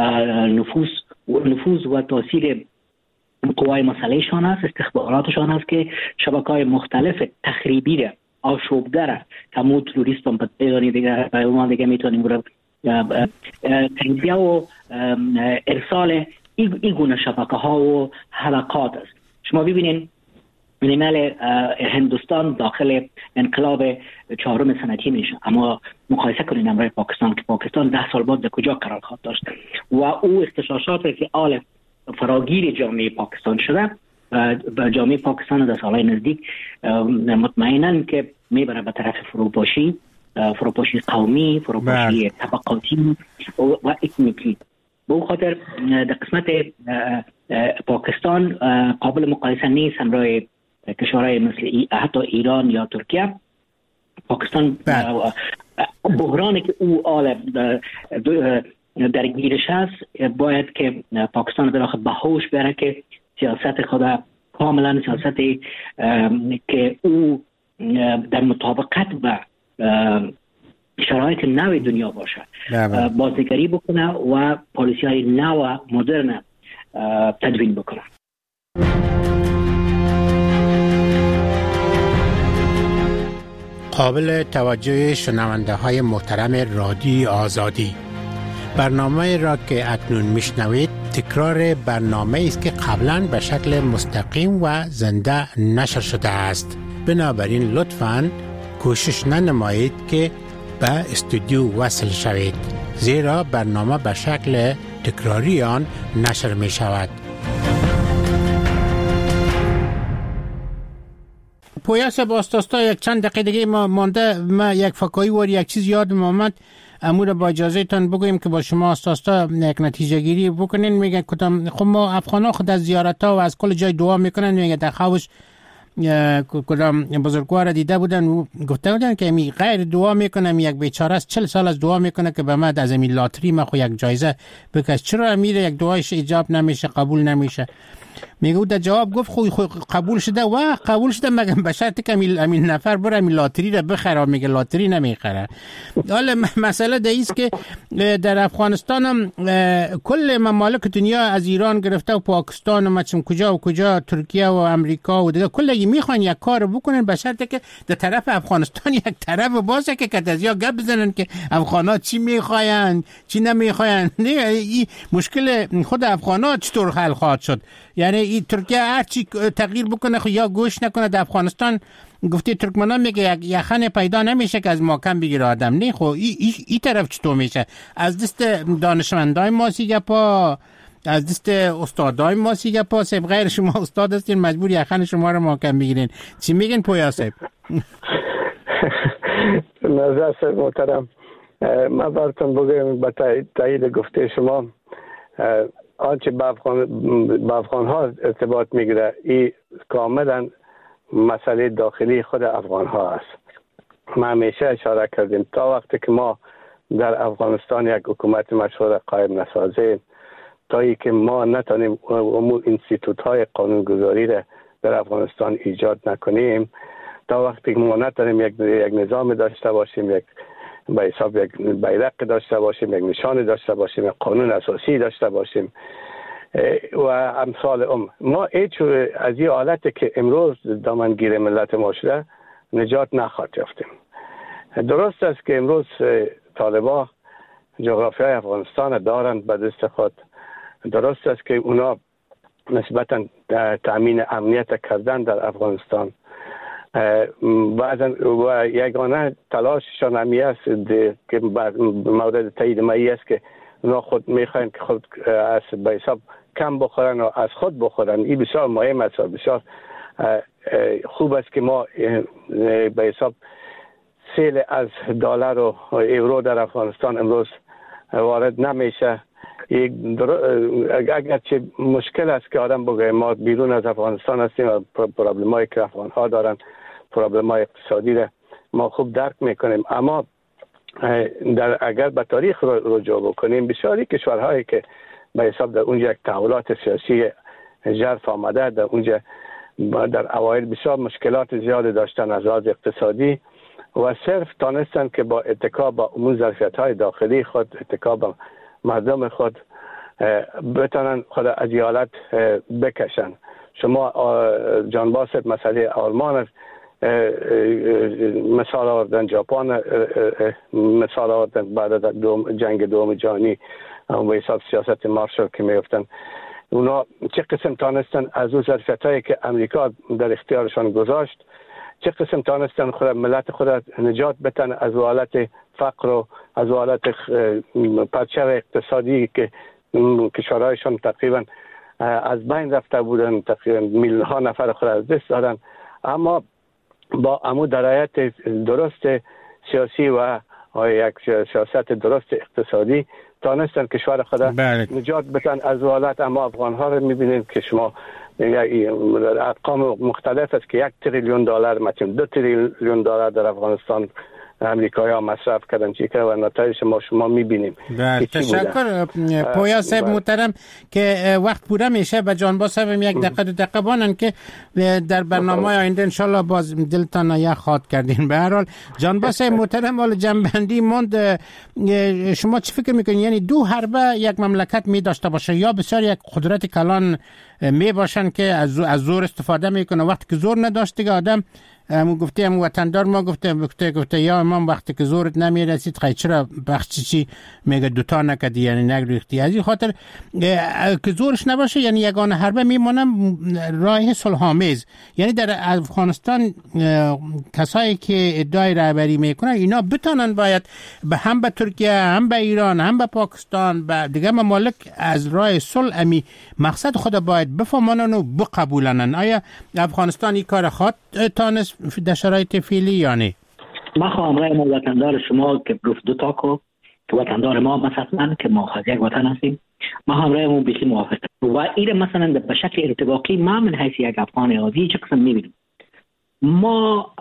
نفوذ و تاثیر قوای مسلحشان است، استخباراتشان است که شبکه‌های مختلف تخریبی را آشوبگر کمو تروریست هم بدانی دیگه میتونیم رو تنبیه و ارسال این گونه شبکه ها و حلقات است. شما ببینید ملل هندوستان داخل انقلاب 4 سنتی میشه، اما مقایسه کنید امروز پاکستان که پاکستان 10 سال بعد کجا قرار خواهد داشت و او اختشاشات که آل فراگیر جامعه پاکستان شده و جامعه پاکستان در سالهای نزدیک مطمئناً که میبره به طرف فروپاشی قومی، فروپاشی طبقاتی و اتنیکی. به او خاطر در قسمت پاکستان قابل مقایسه نیست همراه کشورهای مثل حتی ایران یا ترکیه. پاکستان بحرانی که او آل درگیرش هست باید که پاکستان در آخر به هوش بره که سیاست خدا کاملا سیاستی که او در مطابقت با شرایط نو دنیا باشه، بازنگری بکنه و پالیسی های نو مدرن تدوین بکنه. قابل توجه شنونده های محترم رادیوی آزادی، برنامه را که اکنون میشنوید تکرار برنامه است که قبلا به شکل مستقیم و زنده نشر شده است. بنابراین لطفاً کوشش ننمایید که به استودیو وصل شوید، زیرا برنامه به شکل تکراری آن نشر می شود. پویاس باستاستا یک چند دقیقه دیگه ما مانده، ما یک فکایی و یک چیز یادم آمد، امور با اجازه تان بگویم که با شما استاستا یک نتیجه گیری بکنین. میگه کدام خب ما افغانا خود از زیارت ها و از کل جای دعا میکنن. میگه در خوش کدام بزرگوار دیده بودن و گفته بودن که می غیر دعا میکنم، یک بیچاره است 40 سال از دعا میکنه که به من از این لاتری ما خو یک جایزه بکش، چرا امیر یک دعایش ایجاب نمیشه، قبول نمیشه؟ میگه در جواب گفت خو قبول شده و قبول شده مگه به شرطی که امین نفر بره امین لاتری رو بخره. میگه لاتری نمیخره. حالا مسئله ده ایست که در افغانستان هم کل ممالک دنیا از ایران گرفته و پاکستان و مثلا کجا و کجا، ترکیه و امریکا و دیگه کلی میخوان یک کار بکنن به شرطی که در طرف افغانستان یک طرف باشه که کتازیا گپ بزنن که افغانا چی میخواین چی نمیخواین. این مشکل خود افغانا چطور حل خواهد شد؟ یعنی این ترکیه هر چی تغییر بکنه خو یا گوش نکنه. در افغانستان گفته ترکمنان میگه یخن پیدا نمیشه که از ما کم بگیره آدم. نه خو این طرف چطور میشه؟ از دست دانشمندای ما سیگه پا، از دست استادای ما سیگه پا. سب غیر شما استاد هستین مجبور یخن شما رو ما کم بگیرین. چی میگین پویا صاحب؟ نظر صاحب محترم، من براتون بگم به تایید گفته شما آنچه به افغان ها ارتباط میگیره این کاملا مسئله داخلی خود افغان ها است. ما همیشه اشاره کردیم تا وقتی که ما در افغانستان یک حکومت مشروع قائم نسازیم، تا ای که ما نتونیم امور اینستیتوت های قانونگذاری را در افغانستان ایجاد نکنیم، تا وقتی که ما نتونیم یک نظام داشته باشیم، یک به حساب یک بیرق داشته باشیم، یک نشان داشته باشیم، یک قانون اساسی داشته باشیم و امثال ما هیچ از این حالتی که امروز دامنگیر ملت ما شده نجات نخواهد یافتیم. درست است که امروز طالبان جغرافیای افغانستان دارند به دست خود، درست است که اونا نسبتا تامین امنیت کردن در افغانستان و یگانه تلاششان همی است که مورد تایید مایی است که اونا خود میخواین که خود از به حساب کم بخورن و از خود بخورن. این بسیار مهم است، بسیار خوب است که ما به حساب سیل از دلار و یورو در افغانستان امروز وارد نمیشه. اگرچه مشکل است که آدم بگه ما بیرون از افغانستان هستیم و پرابلمایی که افغان ها دارن، پرابلمای اقتصادی را ما خوب درک میکنیم، اما اگر به تاریخ رجوع بکنیم بسیاری کشورهایی که به حساب در اونجا یک تحولات سیاسی ژرف آمده، در اونجا در اوایل بسیار مشکلات زیاد داشتن از لحاظ اقتصادی و صرف تانستن که با اتکا به امور ظرفیت‌های داخلی خود، اتکا به مردم خود بتونن خود از این حالت بکشن. شما جان باسط مسئله آلمان مثال آوردن، ژاپن مثال آوردن بعد از جنگ دوم جهانی و حساب سیاست مارشال که میگفتن اونا چه قسم تانستن از اون ظرفیت‌هایی که امریکا در اختیارشان گذاشت چه قسم تانستن خود ملت خود نجات بدن از حالت فقر و از حالت پرچم اقتصادی که کشورهایشان تقریبا از بین رفته بودن، تقریبا میلیون ها نفر خود از دست دادن، اما با امو درایت درست سیاسی و یک سیاست درست اقتصادی تانستن کشور خود نجات بدن از حالت. اما افغان ها رو میبینید که شما ارقام مختلف است که 1 تریلیون دلار مثلا 2 تریلیون دلار در افغانستان امریکایی ها مصرف کردن چی که و نتایج شما میبینیم. تشکر پویا صاحب محترم که وقت پوره میشه. به جان با صاحب یک دقیقه 2 دقیقه بانن که در برنامه آینده انشالله باز دلتان یک خاط کردین. به هر حال جان با صاحب محترم حال جنبندی موند، شما چی فکر میکنین؟ یعنی دو حربه یک مملکت می داشته باشه یا بسیار یک قدرت کلان می باشن که از زور استفاده میکنه؟ وقتی که زور نداشت دیگه آدم گفته وطندار ما گفته یا امام وقتی که زورت نمیرسید خیلی چرا بخشی میگه دوتا نکدی یعنی نگریختی. از این خاطر که زورش نباشه یعنی یگانه حربه میمونم راه صلح‌آمیز. یعنی در افغانستان کسایی که ادعای رهبری میکنن اینا بتونن باید به هم به ترکیه هم به ایران هم به پاکستان و دیگه ممالک از راه صلح امی مقصد خود باید بفهمانن و بقبولنن. آیا افغانستان این کار خواهد تانست در شرایط فعلی یا نه؟ ما خواهم رای ما وطندار شما که گفت دو تاکو که وطندار ما مثلا که ما از یک وطن هستیم، ما هم رای ما بیخی موافق و این مثلا به شکل ارتباطی ما من حیث یک افغان عادی چه قسم میبینیم؟ ما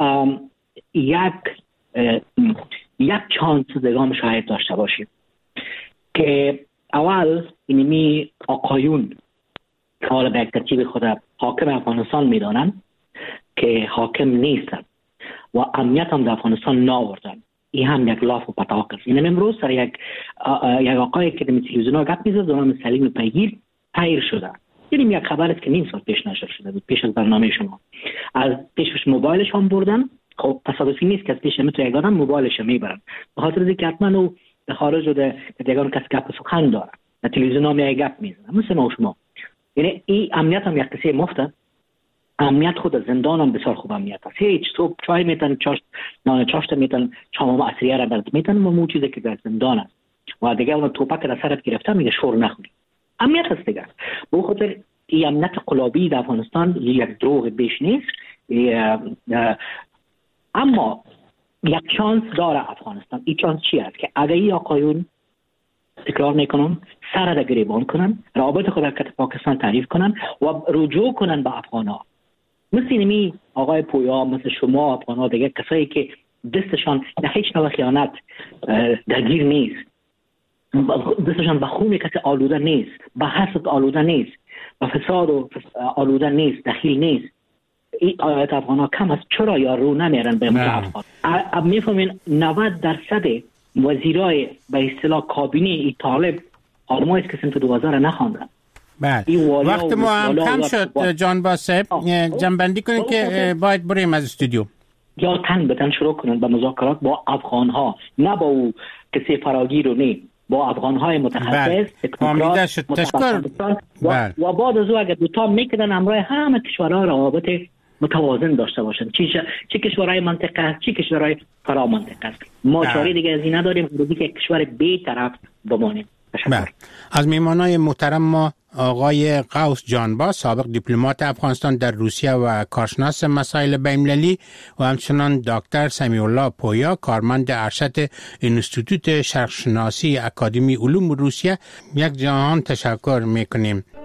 یک چانس دگام شاید داشته باشیم که اول اینمی آقایون که حالا به یک ترتیب خود حاکم افغانستان میدانن که حاکم نیستن و امنیت هم در افغانستان ناوردن. این هم یک لاف و پتاک است. این امروز سر یک آقایی که در تلویزیون ها گپ میزد نام سلیم پیگیر تغییر شده. یعنی یک خبر است که نیم سال پیش نشر شده بود، پیش از برنامه شما. از پیشش موبایلش هم بردن. خب تصادفی نیست که از پیش تو یک آدم موبایلش میبرن، به خاطر اینکه حتما او در خارج شده که دیگه کس گپ سخن داره، در تلویزیون ها میای گپ میزنه مثل ما و شما. یعنی این امنیت هم یک قصه مفته. امنیت خود زندان هم بسیار خوب امنیت است. هیچ تو چای میتن چاشت میتن شام عصریه را برد میتن و مو چیزی که در زندان است و دیگه اون توپک را سرت گرفته میگه شور نخوری. امنیت هست دیگه. به خاطر این امنیت قلابی در افغانستان یک دروغ بیش نیست. اما یک چانس داره افغانستان. این چانس چی است که اگه این آقایون تکرار میکنن سر را گریبان کنن، رابط خود که پاکستان تعریف کنن و رجوع کنن به افغان‌ها، مثل اینمی آقای پویا، مثل شما افغان‌ها دیگه، کسایی که دستشان در هیچ نوع خیانت درگیر نیست، دستشان به خون کسی آلوده نیست، به حسد آلوده نیست، به فساد و آلوده نیست، دخیل نیست، این آیات افغان‌ها کم است. چرا یا رو نمیرن به افغان؟ میفهمین 90% وزیرای به اصطلاح کابینه ای طالب آدمایی که سنت 2000 نخواندن. بله وقت ما هم کم شد جان باسب، جنبندی کنید که باید بریم از استودیو. یا تن به تن شروع کنن به مذاکرات با افغان‌ها، نه با او کسی فراگیر و نه، با افغان‌های متخصص. فهمیده شد. تشکر. و بعد از او اگر دوتا میکنن همراه همه کشورها روابط متوازن داشته باشن، چه کشورهای منطقه است چه کشورهای فرا منطقه است. ما چاره دیگه از این نداریم روزی که کشور بی‌طرف بمانیم. از میهمانای محترم ما آقای قوس جانباز، سابق دیپلمات افغانستان در روسیه و کارشناس مسائل بین‌المللی، و همچنان دکتر سمیع الله پویا، کارمند ارشد انستیتوت شرقشناسی اکادمی علوم روسیه، یک جهان تشکر میکنیم.